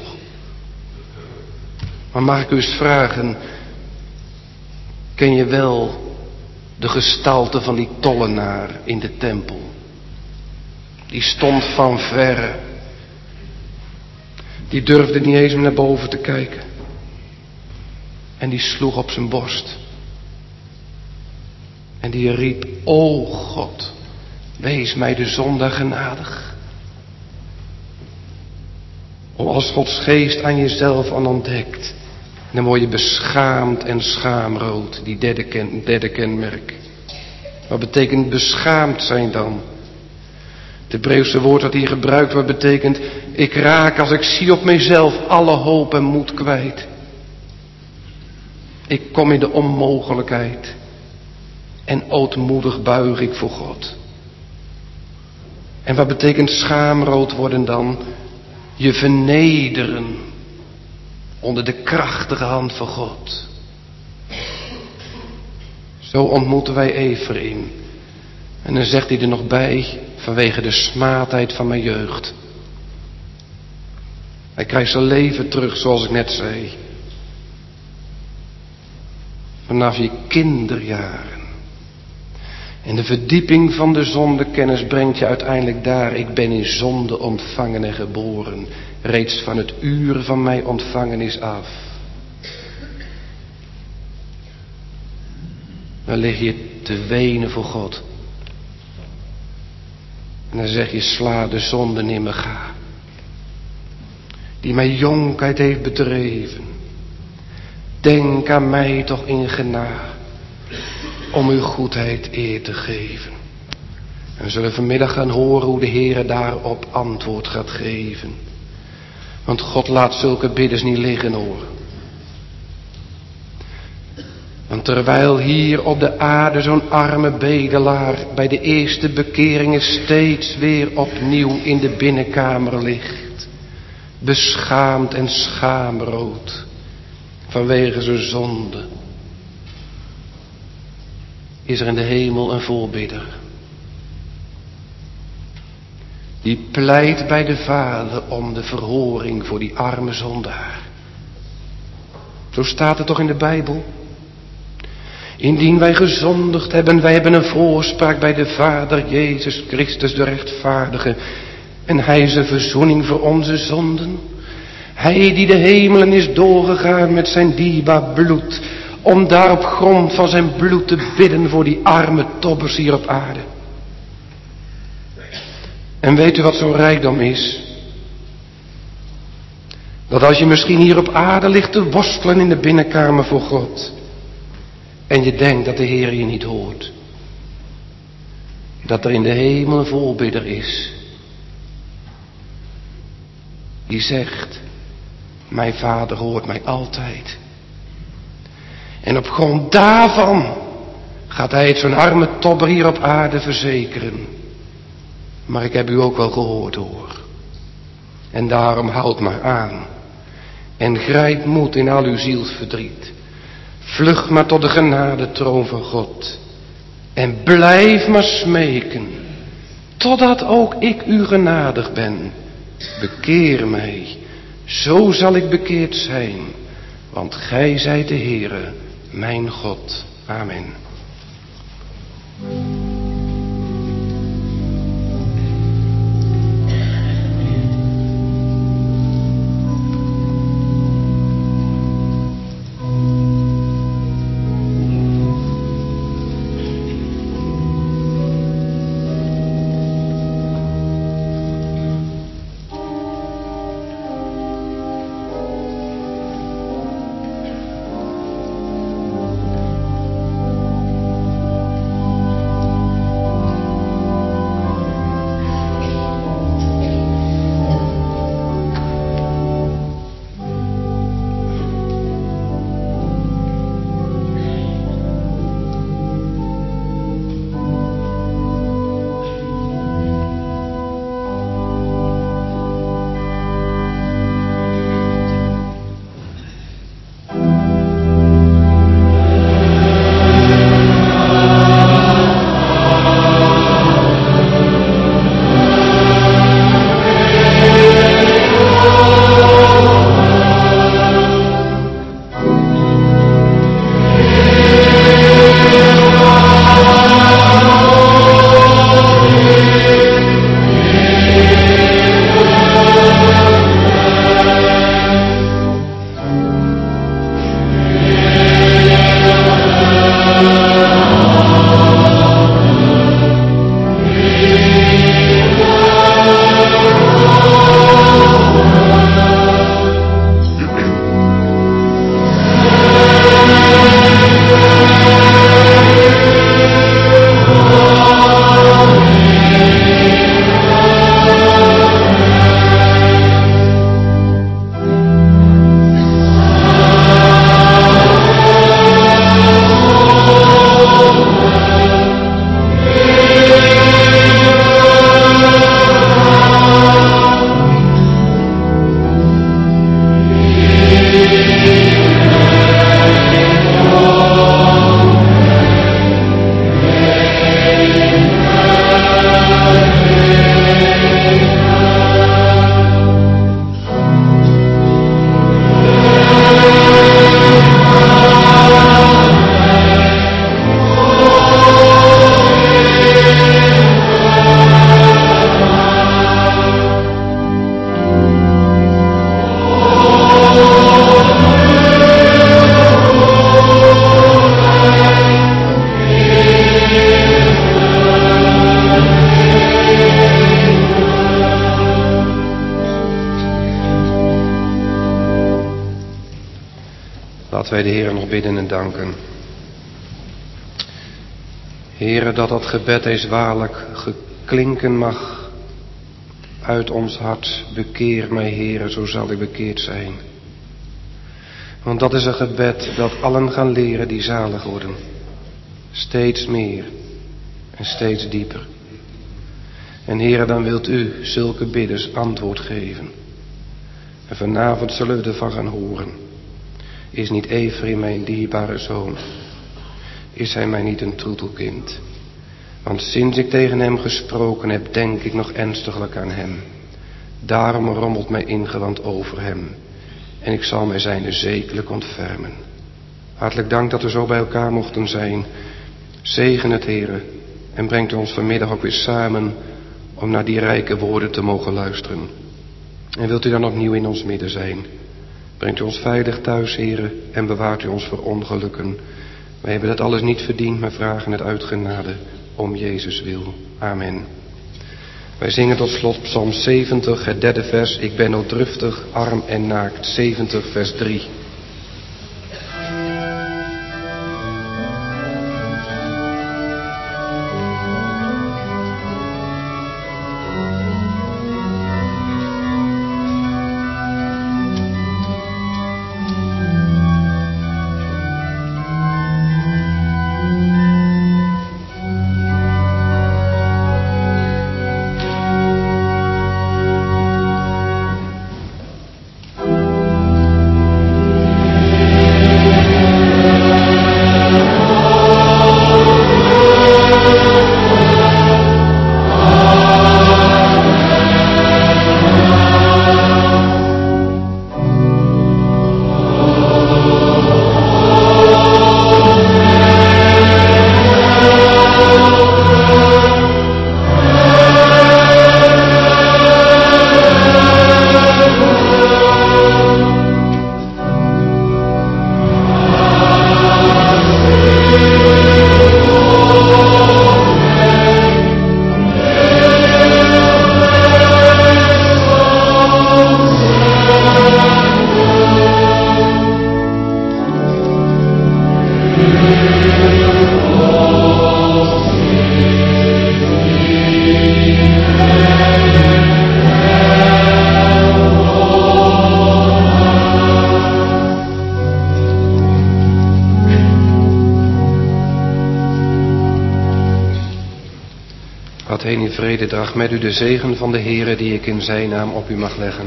Maar mag ik u eens vragen. Ken je wel de gestalte van die tollenaar in de tempel? Die stond van verre. Die durfde niet eens naar boven te kijken. En die sloeg op zijn borst. En die riep, o God, wees mij de zondaar genadig. Als Gods geest aan jezelf aan ontdekt, dan word je beschaamd en schaamrood, die derde kenmerk. Wat betekent beschaamd zijn dan? Het Hebreeuwse woord dat hier gebruikt wordt betekent: ik raak als ik zie op mijzelf alle hoop en moed kwijt. Ik kom in de onmogelijkheid en ootmoedig buig ik voor God. En wat betekent schaamrood worden dan? Je vernederen onder de krachtige hand van God. Zo ontmoeten wij Efraïm. En dan zegt hij er nog bij, vanwege de smaadheid van mijn jeugd. Hij krijgt zijn leven terug, zoals ik net zei. Vanaf je kinderjaren. En de verdieping van de zondekennis brengt je uiteindelijk daar. Ik ben in zonde ontvangen en geboren. Reeds van het uur van mijn ontvangenis af. Dan lig je te wenen voor God. En dan zeg je: sla de zonde in me ga. Die mijn jonkheid heeft bedreven. Denk aan mij toch in genade. Om uw goedheid eer te geven. En we zullen vanmiddag gaan horen hoe de Heer daarop antwoord gaat geven. Want God laat zulke bidders niet liggen, hoor. Want terwijl hier op de aarde zo'n arme bedelaar bij de eerste bekeringen steeds weer opnieuw in de binnenkamer ligt. Beschaamd en schaamrood vanwege zijn zonde. Is er in de hemel een voorbidder. Die pleit bij de Vader om de verhoring voor die arme zondaar. Zo staat het toch in de Bijbel? Indien wij gezondigd hebben, wij hebben een voorspraak bij de Vader, Jezus Christus de rechtvaardige. En hij is een verzoening voor onze zonden. Hij die de hemelen is doorgegaan met zijn dierbaar bloed. Om daar op grond van zijn bloed te bidden voor die arme tobbers hier op aarde. En weet u wat zo'n rijkdom is? Dat als je misschien hier op aarde ligt te worstelen in de binnenkamer voor God. En je denkt dat de Heer je niet hoort. Dat er in de hemel een voorbidder is. Die zegt: mijn Vader hoort mij altijd. En op grond daarvan gaat hij het zo'n arme tobber hier op aarde verzekeren. Maar ik heb u ook wel gehoord, hoor. En daarom houd maar aan. En grijp moed in al uw zielsverdriet. Vlug maar tot de genadetroon van God. En blijf maar smeken. Totdat ook ik u genadig ben. Bekeer mij. Zo zal ik bekeerd zijn. Want gij zijt de Heere, mijn God. Amen. Laten wij de Heer nog bidden en danken. Heere, dat gebed eens waarlijk geklinken mag uit ons hart. Bekeer mij, Heere, zo zal ik bekeerd zijn. Want dat is een gebed dat allen gaan leren die zalig worden. Steeds meer en steeds dieper. En Heere, dan wilt u zulke bidders antwoord geven. En vanavond zullen we ervan gaan horen. Is niet Efraïm mijn dierbare zoon? Is hij mij niet een troetelkind? Want sinds ik tegen hem gesproken heb, denk ik nog ernstiglijk aan hem. Daarom rommelt mijn ingewand over hem. En ik zal mij zijne zekerlijk ontfermen. Hartelijk dank dat we zo bij elkaar mochten zijn. Zegen het, Heere, en brengt ons vanmiddag ook weer samen om naar die rijke woorden te mogen luisteren. En wilt u dan opnieuw in ons midden zijn? Brengt u ons veilig thuis, Heere, en bewaart u ons voor ongelukken. Wij hebben dat alles niet verdiend, maar vragen het uit genade om Jezus wil. Amen. Wij zingen tot slot Psalm 70, het 3e vers. Ik ben ook druftig, arm en naakt. 70, vers 3. Gaat heen in vrede, draag met u de zegen van de Heere die ik in zijn naam op u mag leggen.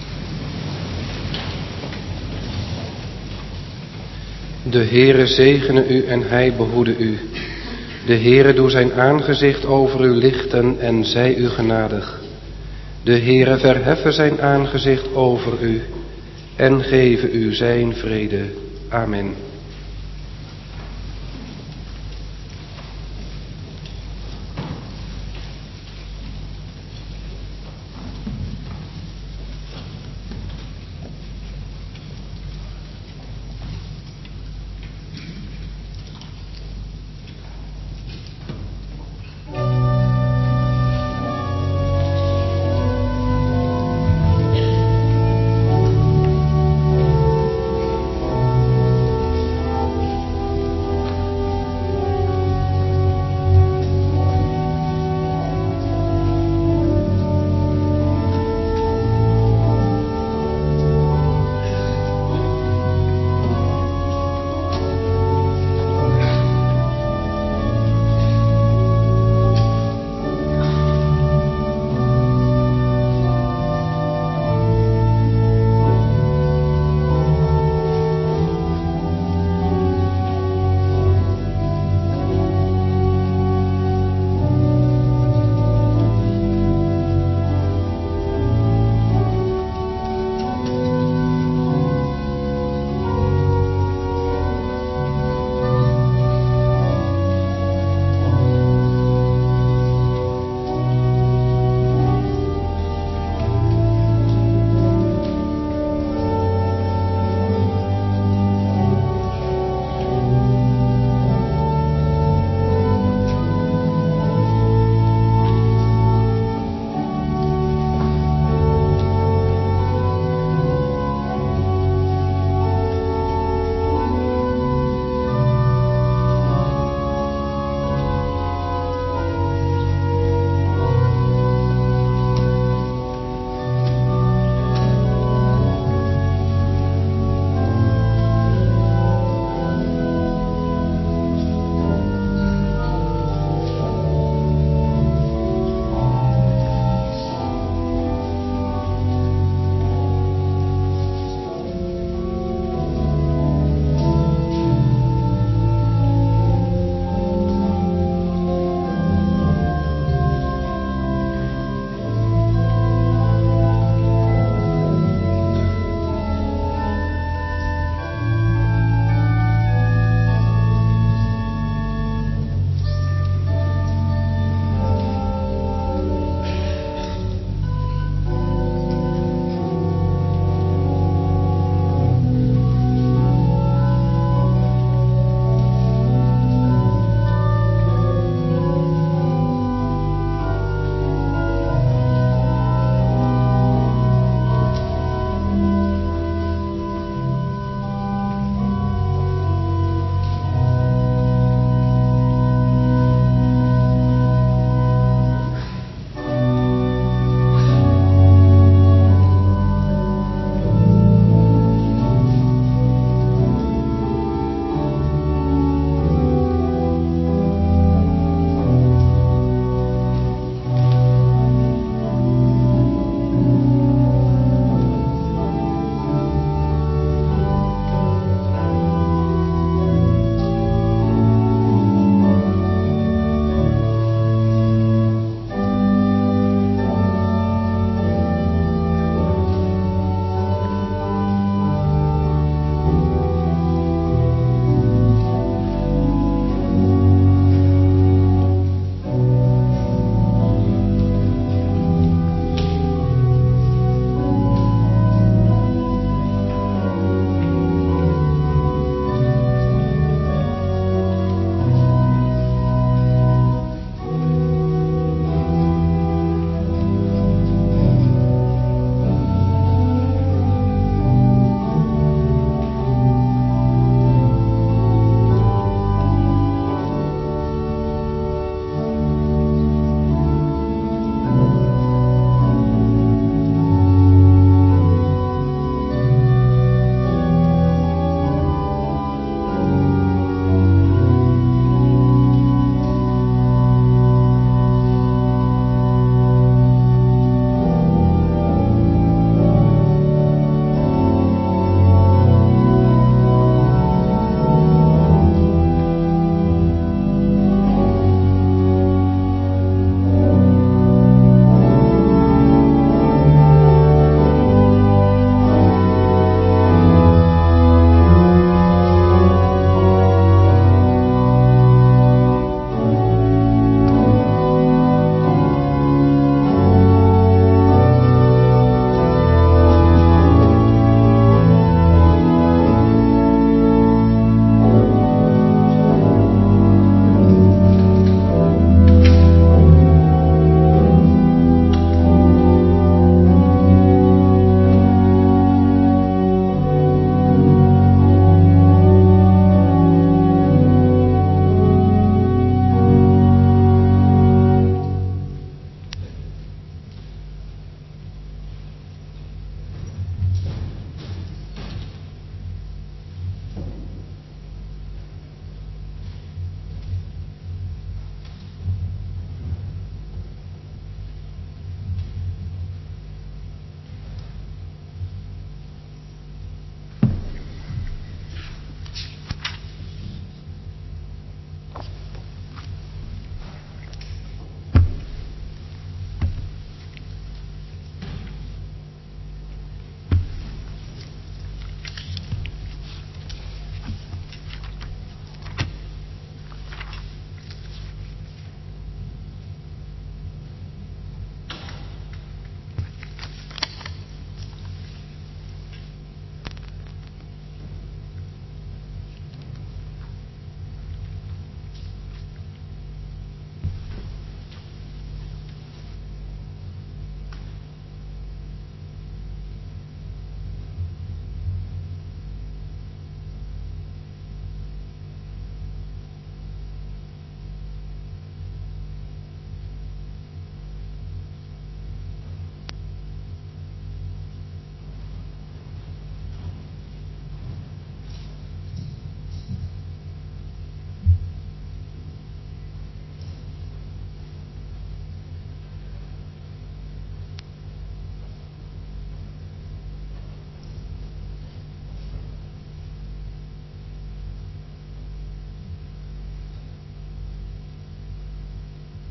De Heere zegene u en hij behoede u. De Heere doe zijn aangezicht over u lichten en zij u genadig. De Heere verheffe zijn aangezicht over u en geven u zijn vrede. Amen.